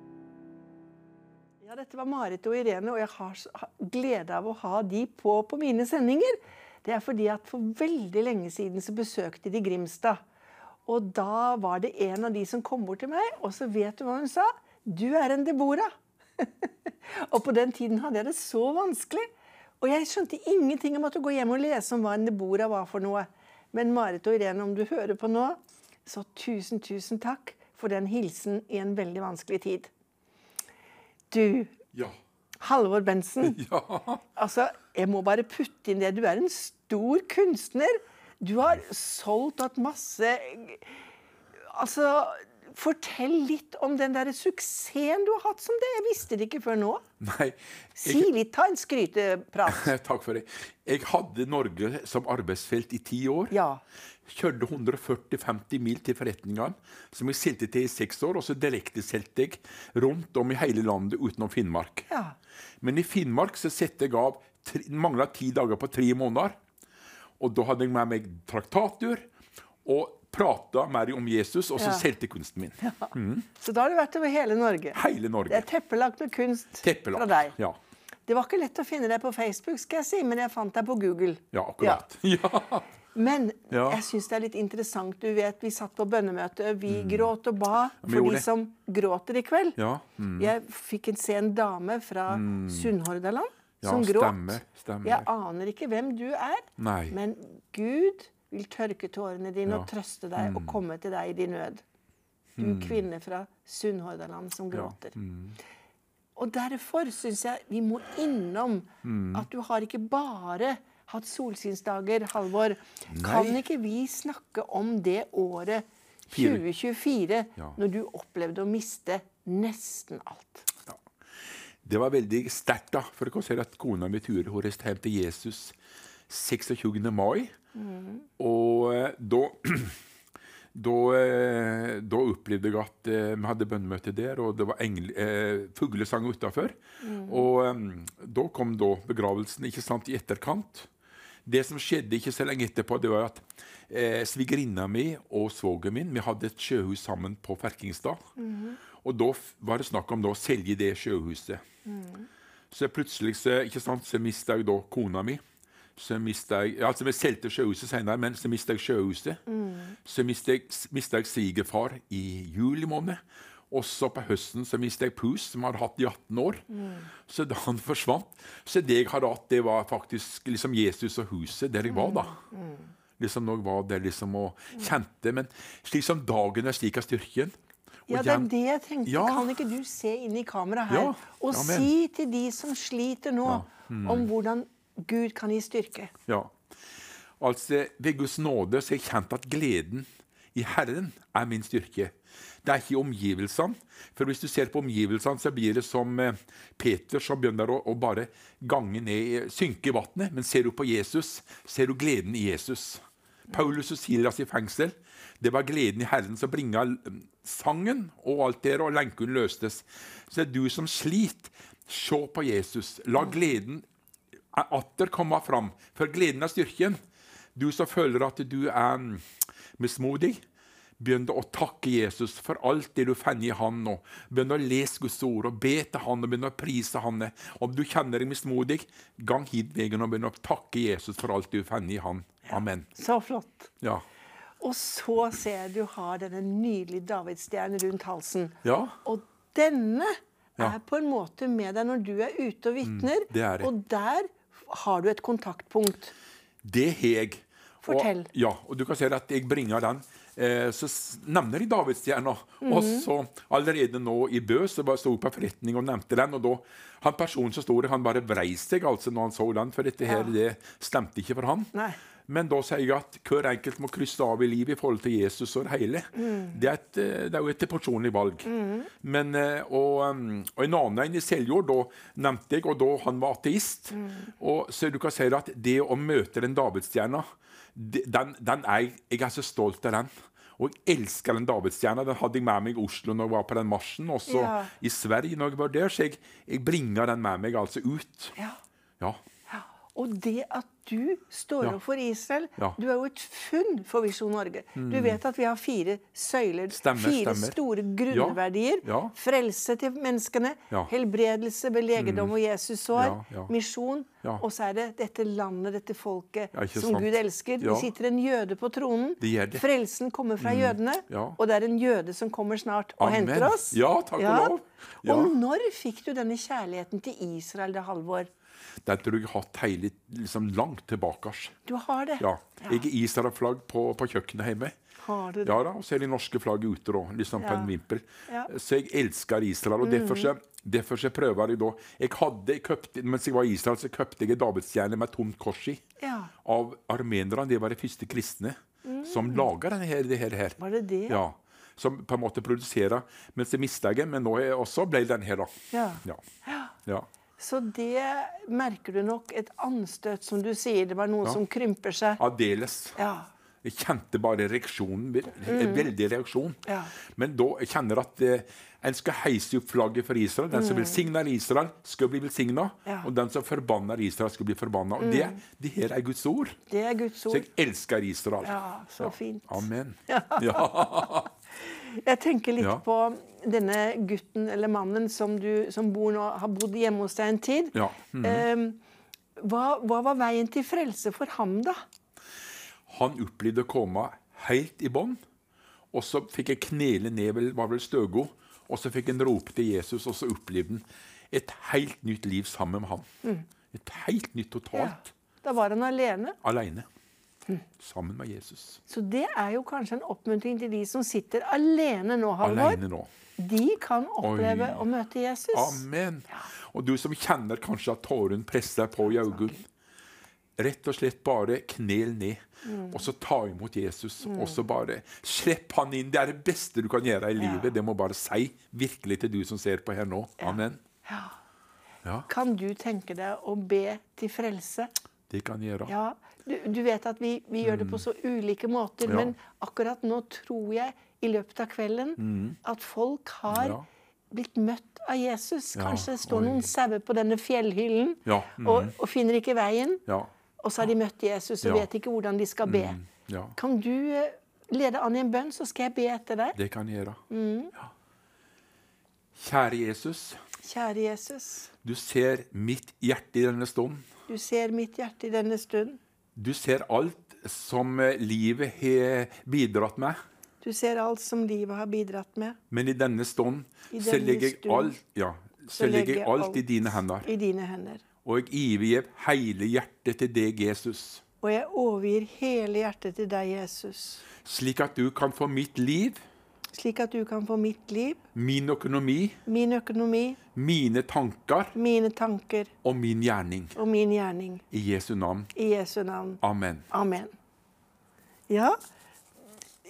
dette var Marit og Irene, og jeg har glede av å ha de på mine sendinger. Det er fordi at for veldig lenge siden så besøkte de Grimstad. Og da var det en av de som kom bort til meg, og så vet du hva hun sa? Du er en Deborah. Og på den tiden hadde jeg det så vanskelig. Og jeg skjønte ingenting. Jeg måtte gå hjem og lese om hva en Deborah var for noe. Men Marit og Irene, om du hører på nå, så tusen takk for den hilsen i en veldig vanskelig tid. Du, Halvor Bentzen, altså, jeg må bare putte inn det. Du er en stor kunstner. Du har solgt at masse... Altså... Fortell litt om den der suksessen du har hatt som det. Jeg visste det ikke før nå. Nei. Si litt, ta en skryteprat. Takk for det. Jeg hadde Norge som arbeidsfelt i 10 år. Ja. Kjørte 140-50 mil til forretningene, som jeg selte til i 6 år, og så direkteselte jeg rundt om i hele landet utenom Finnmark. Ja. Men i Finnmark så sette jeg av, manglet 10 dager på 3 måneder, og da hadde jeg med meg traktatur, og prata mer om Jesus, og så selte kunsten min. Så da har du vært over hele Norge. Hele Norge. Det er teppelagt med kunst fra deg. Ja. Det var ikke lett å finne deg på Facebook, skal jeg si, men jeg fant deg på Google. Ja, akkurat. Ja. Men jeg synes det er litt interessant. Du vet, vi satt på bønnemøte, vi gråt og ba for de som gråter i kveld. Ja. Jeg fikk se en dame fra Sunnhordaland som gråt. Stemmer. Jeg aner ikke hvem du er, men Gud vil tørke tårene dine og trøste deg og komme til deg i din nød. Du kvinne fra Sunnhordaland som gråter. Og derfor synes jeg vi må innom at du har ikke bare hatt solsynsdager, Halvor. Kan ikke vi snakke om det året 2024, når du opplevde å miste nesten alt? Ja. Det var veldig sterkt da, for jeg kan si at kona mi Ture, hun reiste hjem til Jesus 26. mai, og da opplevde jeg at vi hadde bønnemøte der, og det var fuglesang utenfor, og da kom begravelsen, ikke sant, i etterkant. Det som skjedde ikke så lenge etterpå, det var at svigerinna mi og svoger min, vi hadde et sjøhus sammen på Ferkingstad, og da var det snakk om å selge det sjøhuset. Så plutselig ikke sant, så mistet jeg da kona mi. Så mistet jeg, altså vi selte sjøhuset senere, men så mistet jeg sjøhuset. Så mistet jeg svigerfar i juli måned. Også på høsten så mistet jeg pus, som jeg hadde hatt i 18 år. Så da han forsvant. Så det jeg hadde hatt, det var faktisk liksom Jesus og huset, der jeg var da. Liksom når jeg var der liksom og kjente, men slik som dagen er slik av styrken. Ja, det er det jeg tenkte. Kan ikke du se inn i kamera her og si til de som sliter nå om hvordan Gud kan gi styrke? Ja. Altså, ved Guds nåde så har jeg kjent at gleden I Herren min styrke. Det ikke omgivelsene. For hvis du ser på omgivelsene, så blir det som Peter som begynner å bare gange ned, synke i vattnet. Men ser du på Jesus, ser du gleden i Jesus. Paulus og Silas i fengsel, det var gleden i Herren som bringet sangen og alt der, og lenken løstes. Så du som sliter, se på Jesus. La gleden atter komme fram, for gleden styrken. Du som føler at du mismodig, begynn å takke Jesus for alt det du finner i han nå. Begynn å lese Guds ord og be til han og begynn å prise han. Om du kjenner deg mismodig, gang hit veien og begynn å takke Jesus for alt du finner i han. Amen. Så flott. Ja. Og så ser du har denne nydelige Davidsstjernen rundt halsen. Ja. Og denne på en måte med deg når du ute og vitner. Det det. Og der har du et kontaktpunkt. Det har jeg. Fortell. Og du kan se at jeg bringer den. Så nevner de Davidsstjerna. Og så allerede nå i Bø så bare stod på forretning og nevnte den. Og da, han personen som stod der, han bare vrei seg altså når han så den. For dette her, det stemte ikke for han. Nei. Men da sier jeg at hver enkelt må krysse av i livet i forhold til Jesus og det hele. Det er jo et personlig valg. Men, og en annen i Seljord, da nevnte jeg, og da han var ateist. Og så du kan si at det å møte den Davidsstjerna, jeg så stolt av den. Og jeg elsker den Davidsstjerna. Den hadde jeg med meg i Oslo når jeg var på den marsjen. Og så i Sverige når jeg var der, så jeg bringer den med meg altså ut. Ja. Og det at du står opp for Israel, du jo et funn for Visjon Norge. Du vet at vi har 4 søyler, fire store grunnverdier. Frelse til menneskene, helbredelse ved legedom og Jesus sår, misjon, og så det dette landet, dette folket som Gud elsker. Det sitter en jøde på tronen. Frelsen kommer fra jødene, og det en jøde som kommer snart og henter oss. Ja, takk og lov. Og når fikk du denne kjærligheten til Israel, det Halvor? Det tror jeg har hatt hele, liksom langt tilbake. Du har det? Ja. Jeg Israel-flagg på kjøkkenet hjemme. Har du det? Ja da, og så de norske flagg ute da, liksom på en vimpel. Så jeg elsker Israel, og derfor så prøver jeg da. Mens jeg var i Israel, så køpte jeg en Davidsstjerne med tomt kors i. Av armenerne, det var de første kristne som lager det her. Var det det? Ja. Som på en måte produserer, mens jeg mistet jeg, men nå også ble den her da. Ja. Så det merker du nok et anstøt, som du sier. Det var noe som krymper seg. Aldeles. Jeg kjente bare reaksjonen, en veldig reaksjon. Men da jeg kjenner at en skal heise opp flagget for Israel. Den som velsigner Israel skal bli velsignet, og den som forbanner Israel skal bli forbannet. Og det her Guds ord. Det Guds ord. Så jeg elsker Israel. Ja, så fint. Amen. Jeg tenker litt på denne gutten eller mannen som bor nå, har bodd hjemme hos deg en tid. Hva var veien til frelse for ham da? Han opplevde å komme helt i bånd, og så fikk jeg knele ned, var vel støgo, og så fikk han rope til Jesus, og så opplevde han et helt nytt liv sammen med han. Et helt nytt totalt. Da var han alene? Alene. Sammen med Jesus. Så det jo kanskje en oppmuntring til de som sitter alene nå, Halvor. Alene nå. De kan oppleve å møte Jesus. Amen. Og du som kjenner kanskje at tåren presser på i øynene, rett og slett bare knel ned, og så ta imot Jesus, og så bare slipp han inn. Det det beste du kan gjøre i livet. Det må bare si virkelig til du som ser på her nå. Amen. Kan du tenke deg å be til frelse? Det kan jeg gjøre. Ja, du vet at vi gjør det på så ulike måter, men akkurat nå tror jeg i løpet av kvelden at folk har blitt møtt av Jesus. Kanskje det står noen sauer på denne fjellhyllen og finner ikke veien, og så har de møtt Jesus og vet ikke hvordan de skal be. Kan du lede an i en bønn, så skal jeg be etter deg? Det kan jeg gjøre. Kjære Jesus. Kjære Jesus. Du ser mitt hjerte i denne stund. Du ser mitt hjerte i denne stund. Du ser alt som livet har bidratt med. Du ser alt som livet har bidratt med. Men i denne stund så legger jeg alt i dine hender. I dine hender. Og jeg overgir hele hjertet til deg, Jesus. Og jeg overgir hele hjertet til deg, Jesus. Slik at du kan få mitt liv. Slik at du kan få mitt liv. Min økonomi. Min økonomi. Mine tanker. Mine tanker. Og min gjerning. Og min gjerning. I Jesu navn. I Jesu navn. Amen. Amen. Ja,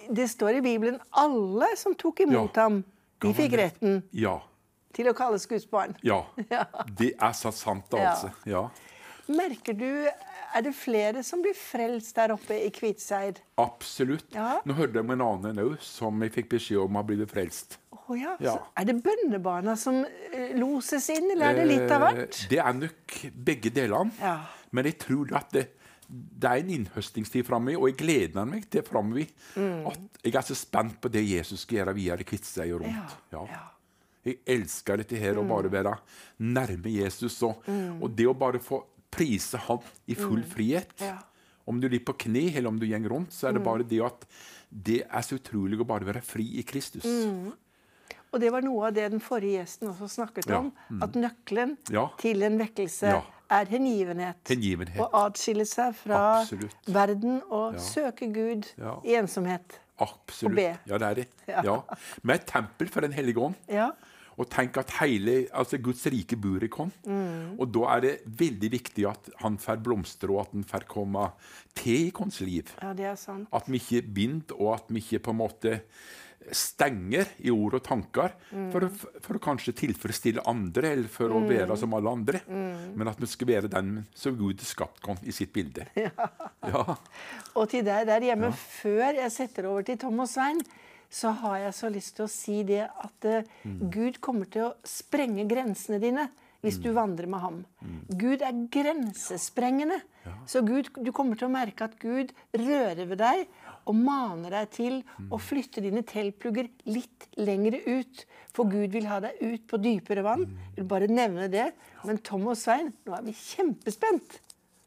det står i Bibelen, alle som tok imot ham, de fikk retten til å kalles Guds barn. Ja, det så sant altså. Ja. Merker du, det flere som blir frelst der oppe i Kviteseid? Absolutt. Ja. Nå hørte jeg om en annen nå, som jeg fikk beskjed om å bli frelst. Ja. Så det bønnebarna som loses inn, eller det litt av hvert? Det nok begge delene. Ja. Men jeg tror at det en innhøstningstid fremme, og jeg gleder meg til fremme at jeg så spent på det Jesus skal gjøre videre i Kviteseid og rundt. Ja. Jeg elsker dette her, å bare være nærme Jesus, og det å bare få prise han i full frihet. Ja. Om du ligger på kne, eller om du gjenger rundt, så det bare det at det så utrolig å bare være fri i Kristus. Og det var noe av det den forrige gjesten også snakket om, at nøkkelen til en vekkelse hengivenhet. Og atskille seg fra verden og søke Gud i ensomhet. Absolutt. Og be. Ja, det det. Ja. Med et tempel for den hellige ånd. Ja. Og tenk at Guds rike bor i oss. Og da det veldig viktig at han får blomstre, og at han får komme til i vårt liv. Ja, det sant. At vi ikke binder, og at vi ikke på en måte stenger i ord og tanker for å kanskje tilfredsstille andre, eller for å være som alle andre. Men at vi skal være den som Gud har skapt oss i sitt bilde. Ja. Og til deg der hjemme, før jeg setter over til Tom og Svein, så har jeg så lyst til å si det at Gud kommer til å sprenge grensene dine hvis du vandrer med ham. Gud grensesprengende. Så du kommer til å merke at Gud rører ved deg og maner deg til å flytte dine teltplugger litt lengre ut. For Gud vil ha deg ut på dypere vann. Jeg vil bare nevne det. Men Tom og Svein, nå vi kjempespent.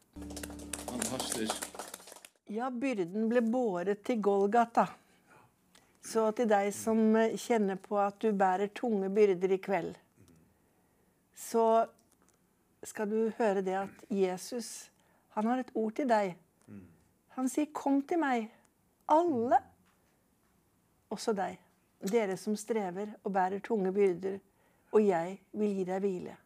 Fantastisk. Ja, byrden ble båret til Golgata. Så til deg som kjenner på at du bærer tunge byrder i kveld, så skal du høre det at Jesus, han har et ord til deg. Han sier, kom til meg, alle, også deg, dere som strever og bærer tunge byrder, og jeg vil gi deg hvile.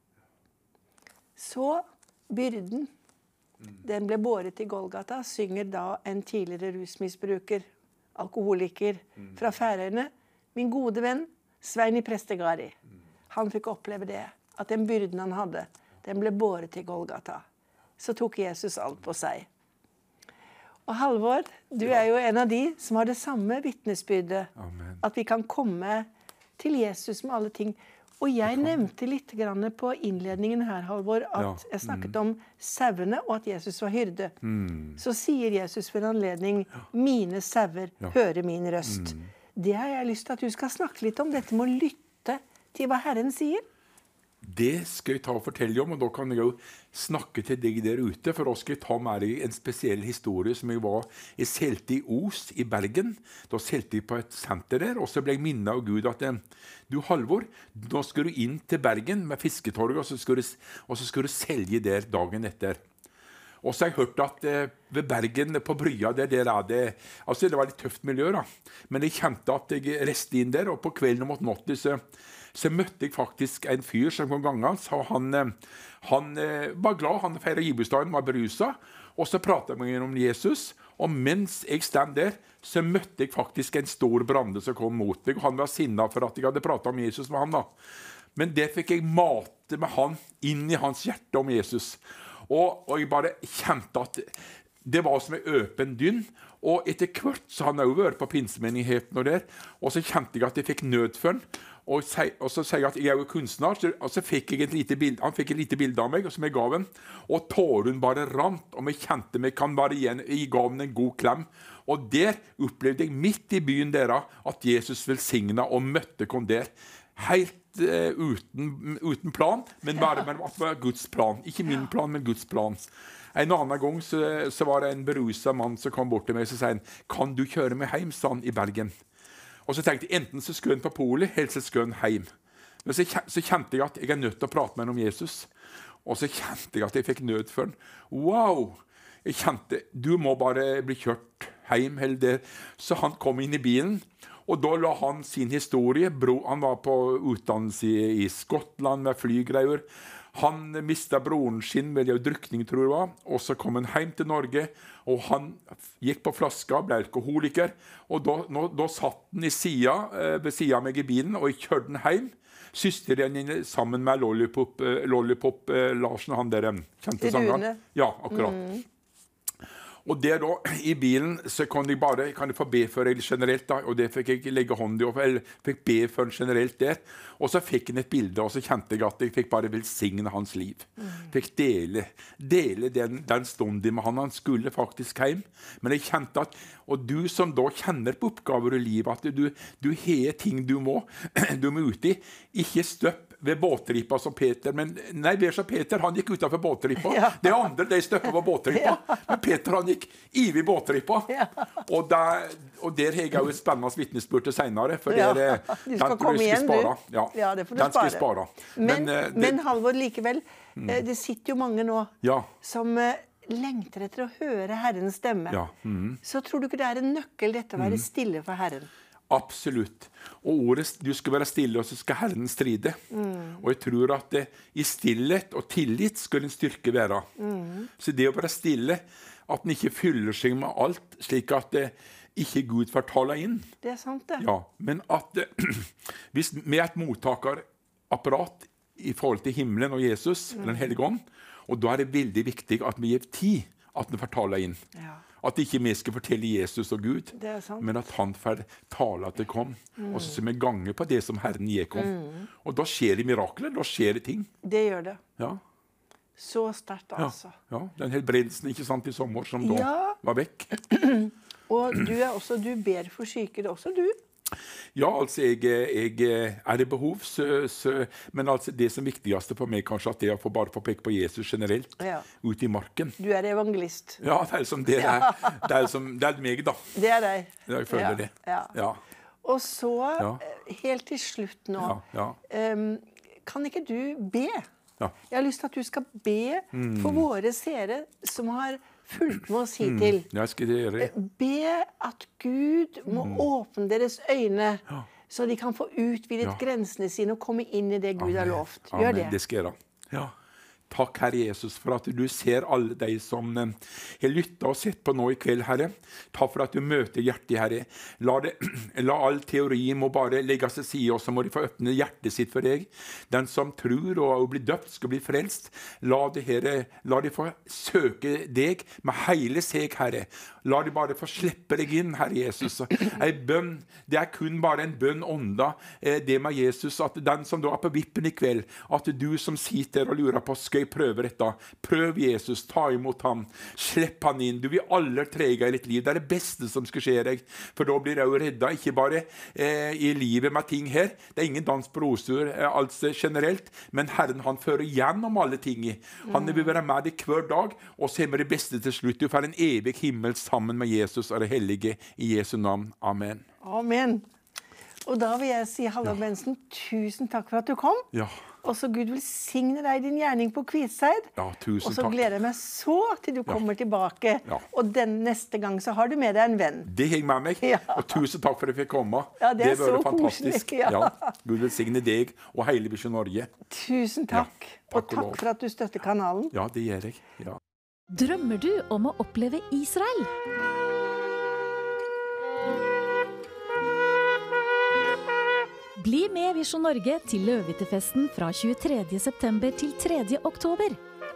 Så byrden, den ble båret til Golgata, synger da en tidligere rusmisbruker, alkoholiker fra Færøyene, min gode venn, Svein i Prestegari. Han fikk oppleve det, at den byrden han hadde, den ble båret til Golgata. Så tok Jesus alt på seg. Og Halvor, du jo en av de som har det samme vittnesbyrdet, at vi kan komme til Jesus med alle ting. Og jeg nevnte litt grann på innledningen her, Halvor, at jeg snakket om sauene og at Jesus var hyrde. Så sier Jesus for en anledning, mine sauer hører min røst. Det har jeg lyst til at du skal snakke litt om, dette med å lytte til hva Herren sier. Det skal jeg ta og fortelle om, og da kan jeg jo snakke til deg der ute, for da skal jeg ta med deg en spesiell historie som jeg selte i Os i Bergen. Da selte jeg på et senter der, og så ble jeg minnet av Gud at du Halvor, nå skal du inn til Bergen med fisketorget, og så skal du selge der dagen etter. Og så har jeg hørt at ved Bergen på Brya, det altså det var litt tøft miljø da, men jeg kjente at jeg reiste inn der, og på kvelden mot natt så møtte jeg faktisk en fyr som kom gangen, så han var glad, han feiret gibursdagen, var beruset, og så pratet jeg om Jesus, og mens jeg stand der, så møtte jeg faktisk en stor brande som kom mot meg, og han var sinnet for at jeg hadde pratet om Jesus med han da. Men der fikk jeg mate med han inn i hans hjerte om Jesus. Og jeg bare kjente at det var som en åpen dynn, og etter hvert så han også vært på pinsemenigheten og der, og så kjente jeg at jeg fikk nød for han, og så sier jeg at jeg jo kunstner, og så fikk jeg han fikk et lite bilde av meg, som jeg gav han, og tåren bare rant, og jeg kjente meg kan bare igjen, jeg gav han en god klem, og der opplevde jeg midt i byen der at Jesus velsignet og møtte kom der, helt uten plan, men bare med Guds plan, ikke min plan, men Guds plan. En annen gang så var det en beruset mann som kom bort til meg og sa han, kan du kjøre meg hjem, sa han, i Bergen. Og så tenkte jeg, enten så skulle han på polet, helst så skulle han hjem. Men så kjente jeg at jeg nødt til å prate med han om Jesus. Og så kjente jeg at jeg fikk nød for han. Wow! Jeg kjente, du må bare bli kjørt hjem, eller der. Så han kom inn i bilen, Og da la han sin historie. Han var på utdannelse i Skottland med flygreier. Han mistet broren sin med drukning, tror jeg det var. Og så kom han hjem til Norge, og han gikk på flaska, ble alkoholiker. Og da satt han ved siden av meg i bilen, og jeg kjørte han hjem. Søsteren sammen med Lollipop Larsen, han der kjente sanger. Ja, akkurat. Og der da, i bilen, så kan jeg få be for det generelt da, og det fikk jeg legge hånd i, eller fikk be for den generelt der. Og så fikk han et bilde, og så kjente jeg at jeg fikk bare velsigne hans liv. Fikk dele den stunden med han skulle faktisk hjem. Men jeg kjente at, og du som da kjenner på oppgaver i livet, at du har ting du må ut i, ikke støpp ved båtripa som Peter, men nei, det så Peter, han gikk utenfor båtripa. Ja. Det andre, de støppet på båtripa, men Peter, han gikk ivig båtripa. Ja. Og der har jeg jo et spennende vittnesbyrd til senere, for du skal komme igjen, du. Ja, det får du spare. Men Halvor, likevel, det sitter jo mange nå som lengter etter å høre Herrens stemme. Ja. Så tror du ikke det er en nøkkel dette å være stille for Herren? Absolutt. Og ordet, du skal være stille, og så skal Herren stride. Og jeg tror at i stillhet og tillit skal en styrke være. Så det å være stille, at en ikke fyller seg med alt, slik at ikke Gud får tale inn. Det er sant det. Ja, men at hvis vi et mottakerapparat i forhold til himmelen og Jesus, den hellige ånd, og da er det veldig viktig at vi gir tid at den får tale inn. Ja. At ikke vi skal fortelle Jesus og Gud, men at han får tale at det kom. Og så skal vi gange på det som Herren gir kom. Og da skjer det mirakler, da skjer det ting. Det gjør det. Ja. Så sterkt altså. Ja, den helbredelsen, ikke sant, i sommer som da var vekk. Og du ber for syke, det også du? Ja, altså, jeg er det behov, men altså, det som viktigste for meg kanskje at det er å bare få peke på Jesus generelt, ut i marken. Du er evangelist. Ja, det er som det er. Det er meg, da. Det er deg. Jeg føler det. Ja. Og så, helt til slutt nå, kan ikke du be? Ja. Jeg har lyst til at du skal be for våre seere som har fullt med å si til. Jeg skal gjøre det. Be at Gud må åpne deres øyne, så de kan få utvidet grensene sine og komme inn i det Gud har lovt. Gjør det. Amen, det skal jeg gjøre. Ja. Takk, Herre Jesus, for at du ser alle de som har lyttet og sett på nå i kveld, Herre. Takk for at du møter hjertet, Herre. La all teori må bare legges til side, og så må de få åpne hjertet sitt for deg. Den som tror og blir døpt skal bli frelst. La de få søke deg med hele seg, Herre. La de bare få slippe deg inn, Herre Jesus. En bønn, det er kun bare en bønn ånda, det med Jesus, at den som da er på vippen i kveld, at du som sitter og lurer på, skal jeg prøve dette? Prøv Jesus, ta imot ham, slipp han inn. Du vil aller trege i ditt liv. Det er det beste som skal skje deg, for da blir jeg jo redda, ikke bare i livet med ting her. Det er ingen dans på roser, altså generelt, men Herren han fører gjennom alle ting. Han vil være med deg hver dag, og se med det beste til slutt. Du får en evig himmel sammen med Jesus og det hellige i Jesu navn. Amen. Amen. Og da vil jeg si, Halvor Bentzen, tusen takk for at du kom. Ja. Og så Gud velsigne deg din gjerning på Kvitseid. Ja, tusen takk. Og så gleder jeg meg så til du kommer tilbake. Ja. Og neste gang så har du med deg en venn. Det henger med meg. Ja. Og tusen takk for at jeg fikk komme. Ja, det er så fantastisk. Ja. Gud velsigne deg og hele Visjon Norge. Tusen takk. Og takk for at du støtter kanalen. Ja, det gjør jeg. Ja. Drømmer du om å oppleve Israel? Bli med Visjon Norge til Løvehyttefesten fra 23. september til 3. oktober.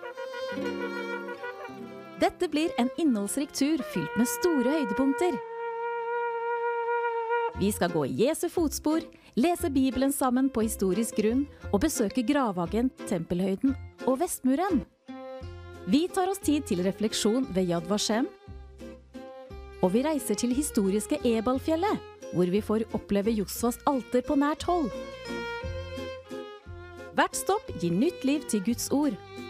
Dette blir en innholdsrik tur fylt med store høydepunkter. Vi skal gå i Jesu fotspor, lese Bibelen sammen på historisk grunn og besøke Gravhagen, Tempelhøyden og Vestmuren. Vi tar oss tid til refleksjon ved Yad Vashem, og vi reiser til historiske Ebalfjellet, hvor vi får oppleve Josvas alter på nært hold. Hvert stopp gir nytt liv til Guds ord.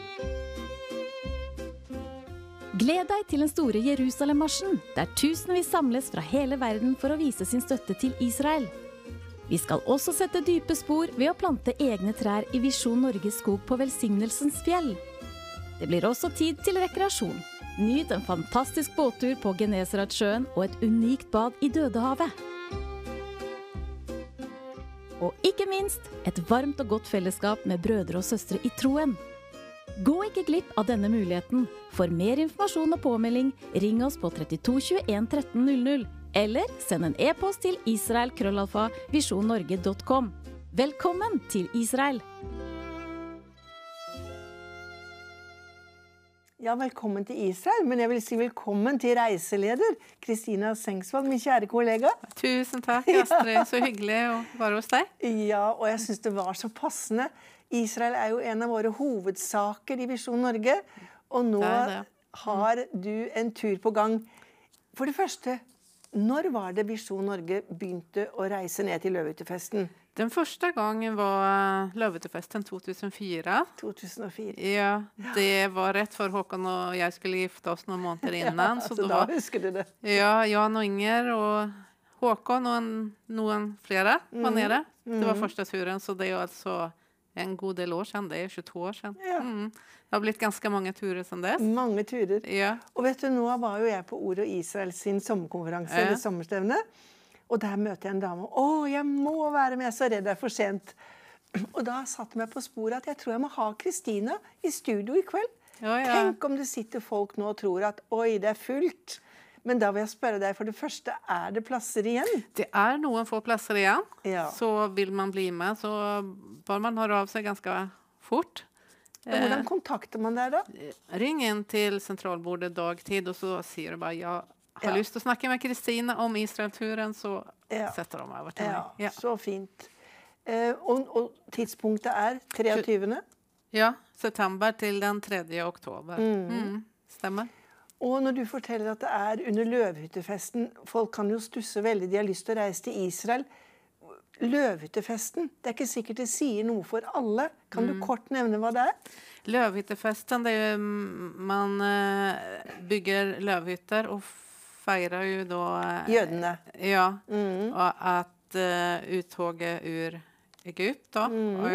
Gled deg til den store Jerusalem-marsjen, der tusenvis samles fra hele verden for å vise sin støtte til Israel. Vi skal også sette dype spor ved å plante egne trær i Visjon Norges skog på Velsignelsens fjell. Det blir også tid til rekreasjon. Nyt en fantastisk båttur på Genesaretsjøen og et unikt bad i Dødehavet. og ikke minst et varmt og godt fellesskap med brødre og søstre i troen. Gå ikke glipp av denne muligheten. For mer informasjon og påmelding, ring oss på 32 21 13 00, eller send en e-post til israel@visjonnorge.com. Velkommen til Israel! Ja, velkommen til Israel, men jeg vil si velkommen til reiseleder, Kristina Sengsvold, min kjære kollega. Tusen takk, Astrid. Så hyggelig å være hos deg. Ja, og jeg synes det var så passende. Israel er jo en av våre hovedsaker i Visjon Norge, og nå har du en tur på gang. For det første, når var det Visjon Norge begynte å reise ned til Løvehyttefesten? Den første gangen var Løvehyttefesten 2004. 2004. Ja, det var rett før Håkon og jeg skulle gifte oss noen måneder innan. Ja, så da husker du det. Ja, Jan og Inger og Håkon og noen flere var nede. Det var første turen, så det er jo altså en god del år siden. Det er 22 år siden. Ja. Det har blitt ganske mange turer siden dess. Mange turer. Ja. Og vet du, nå var jo jeg på Ord og Israel sin sommerkonferanse, eller sommerstevne. Og der møter jeg en dame. Jeg må være med, jeg er så redd jeg er for sent. Og da satt jeg meg på sporet at jeg tror jeg må ha Kristina i studio i kveld. Ja. Tenk om det sitter folk nå og tror at oi, det er fullt. Men da vil jeg spørre deg, for det første, er det plasser igjen? Det er noen få plasser igjen. Ja. Så vil man bli med, så bør man høre av seg ganske fort. Hvordan kontakter man deg da? Ring inn til sentralbordet dagtid, og så sier du bare ja. Har lyst til å snakke med Kristina om Israel-turen, så setter de over til meg. Ja, så fint. Og tidspunktet er 23. Ja, september til den 3. oktober. Stemmer. Og når du forteller at det er under Løvehyttefesten, folk kan jo stusse veldig, de har lyst til å reise til Israel. Løvehyttefesten, det er ikke sikkert det sier noe for alle. Kan du kort nevne hva det er? Løvehyttefesten, det er jo, man bygger løvehytter og feirer jo da jødene. Ja, og at uttåget ur Egypt da.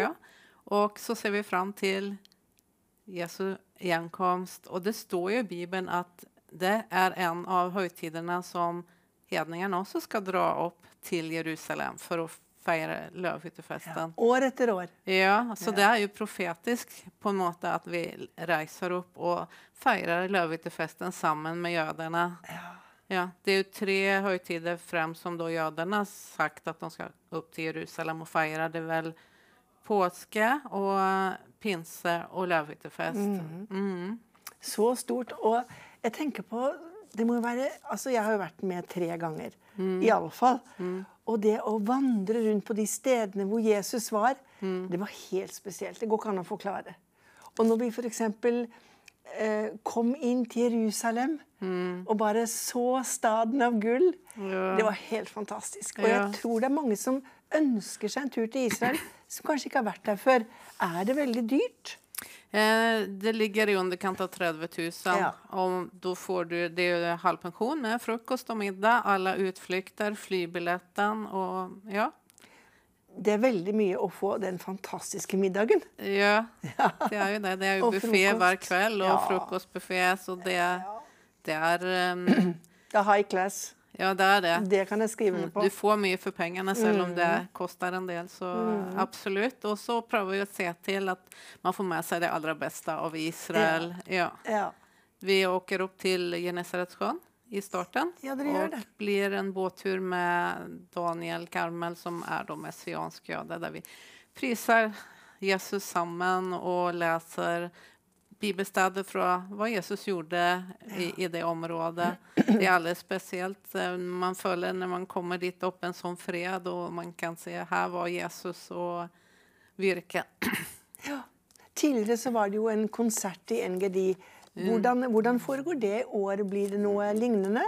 Og så ser vi fram til Jesu gjenkomst. Og det står jo i Bibelen at det er en av høytidene som hedningene også skal dra opp til Jerusalem for å feire Løvehyttefesten. Ja, år etter år. Ja, så det er jo profetisk på en måte at vi reiser opp og feirer Løvehyttefesten sammen med jødene. Ja, det er jo 3 høytider frem som da jødene har sagt at de skal opp til Jerusalem og feire. Det vel påske og pinse og Løvehyttefest. Så stort. Og jeg tenker på, det må jo være, altså jeg har jo vært med 3 ganger, i alle fall. Og det å vandre rundt på de stedene hvor Jesus var, det var helt spesielt. Det går ikke an å forklare. Og når vi for eksempel kom inn til Jerusalem og bare så staden av gull, det var helt fantastisk. Og jeg tror det er mange som ønsker seg en tur til Israel som kanskje ikke har vært der før. Er det veldig dyrt? Det ligger i underkant av 30 000. Og da får du, det er jo halv pensjon med frokost og middag, alle utflykter, flybilletten og det er veldig mye å få den fantastiske middagen. Ja, det er jo det. Det er jo buffet hver kveld, og frokostbuffet, så det er... Det er high class. Ja, det er det. Det kan jeg skrive på. Du får mye for pengene, selv om det koster en del, så absolutt. Og så prøver vi å se til at man får med seg det aller beste av Israel. Vi åker opp til Genesaretsjön i starten, og blir en båttur med Daniel Karmel, som er da messiansk jøde, der vi priser Jesus sammen og leser bibelsteder fra hva Jesus gjorde i det området. Det er alldeles spesielt. Man føler når man kommer dit opp en sånn fred, og man kan se her var Jesus og virke. Tidligere så var det jo en konsert i NGD. Hvordan foregår det i år? Blir det noe lignende?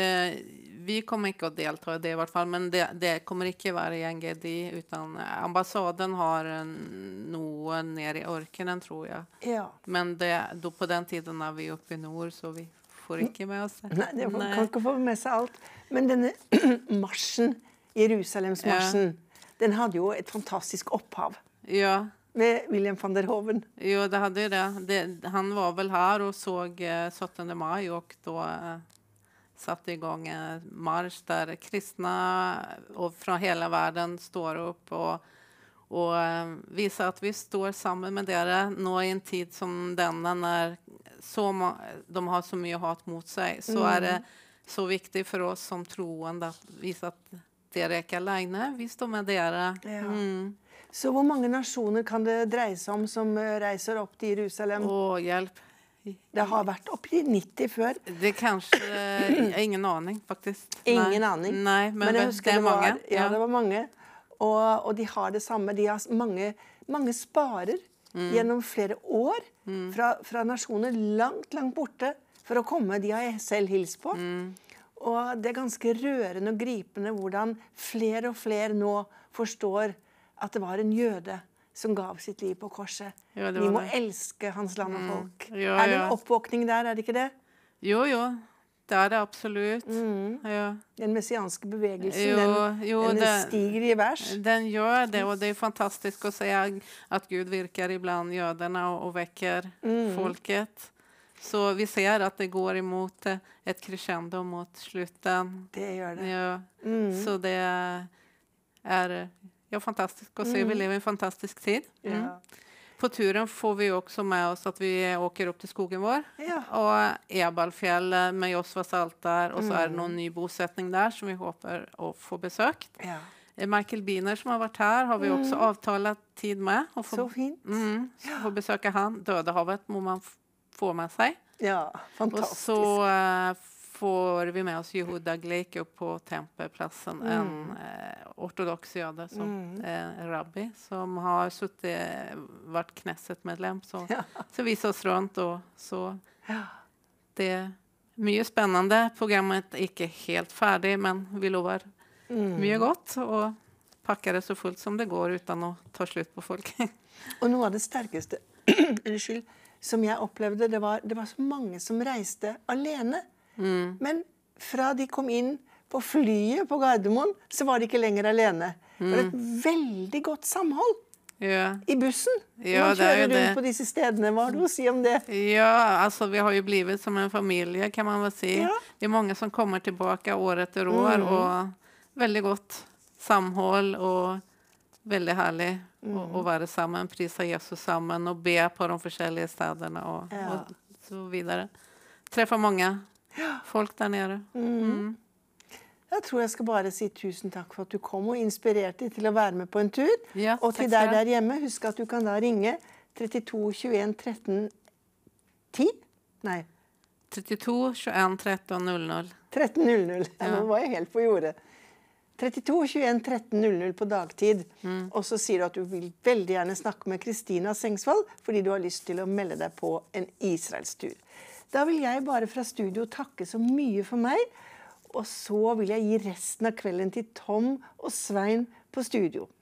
Vi kommer ikke å delta i det i hvert fall, men det kommer ikke være i NGD, utan ambassaden har noe nere i ørkenen, tror jeg. Men på den tiden er vi oppe i nord, så vi får ikke med oss det. Nei, det kan ikke få med seg alt. Men denne marsjen, Jerusalemsmarsjen, den hadde jo et fantastisk opphav. Ja. Med William van der Hoven. Jo, det hadde jo det. Han var vel her og så 17. mai, og da satte igång en marsch där kristna och från hela världen står upp och visar att vi står sammen med dere nå i en tid som denna när de har så mye hat mot sig, så är det så viktigt för oss som troende att visa att dere är inte alene, vi står med dere. Så hvor mange nasjoner kan det dreie seg om som reiser opp til Jerusalem? Hjälp. Det har vært opp i 90 før. Det kanske, ingen aning faktisk. Ingen aning. Nej, men jeg husker det er mange. Ja, det var mange. Og de har det samme. De har mange sparer gjennom flere år fra nasjoner langt borte for å komme. De har jeg selv hilst på. Og det er ganske rørende og gripende hvordan flere og flere nå forstår at det var en jøde som gav sitt liv på korset. Ja, vi må elske hans land og folk. Ja, er det en oppvåkning der, er det ikke det? Jo, det er det absolut. Ja. Den messianske bevegelsen, den stiger i vers. Den gör det, och det är fantastiskt att se att Gud virkar ibland jøderna och väcker folket. Så vi ser att det går emot ett crescendo mot slutten. Det gör det. Ja. Så det är fantastiskt att se. Vi lever i en fantastisk tid. Ja. På turen får vi också med oss att vi åker upp till skogen vår. Och Ebalfjäll med Josvas altar. Och så är det någon ny bosättning där som vi hoppas att få besökt. Michael Biner som har varit här har vi också avtalat tid med. Och så fint. Så får besöka han. Dødehavet må man få med sig. Ja, fantastiskt. Och så får vi med oss Yehuda Gleik upp på tempelplatsen, en ortodox jøde som rabbi som har varit Knesset-medlem, så visar oss runt och så det är mycket spännande. Programmet är inte helt färdigt, men vi lovar mycket gott och packar det så fullt som det går utan att ta slut på folk. Och något av det starkaste som jag upplevde, det var så många som reiste alene. Men fra de kom inn på flyet på Gardermoen, så var de ikke lenger alene. Det var et veldig godt samhold i bussen. Man kjører rundt på disse stedene. Hva har du å si om det? Ja, alltså vi har ju blivit som en familj kan man väl säga. Det är många som kommer tillbaka år efter år och väldigt gott samhåll och väldigt härligt att vara samman, prisa Jesus samman och be på de olika städerna och så vidare. Träffa många folk där nere. Jeg tror jeg skal bare si tusen takk for at du kom og inspirerte til å være med på en tur. Ja, og til deg der hjemme, husk at du kan da ringe 32 21 13 10? Nei. 32 21 13 00. 13 00. Ja. Nå var jeg helt på jordet. 32 21 13 00 på dagtid. Og så sier du at du vil veldig gjerne snakke med Kristina Sengsvold, fordi du har lyst til å melde deg på en Israelstur. Da vil jeg bare fra studio takke så mye for meg, og så vil jeg gi resten av kvelden til Tom og Svein på studio.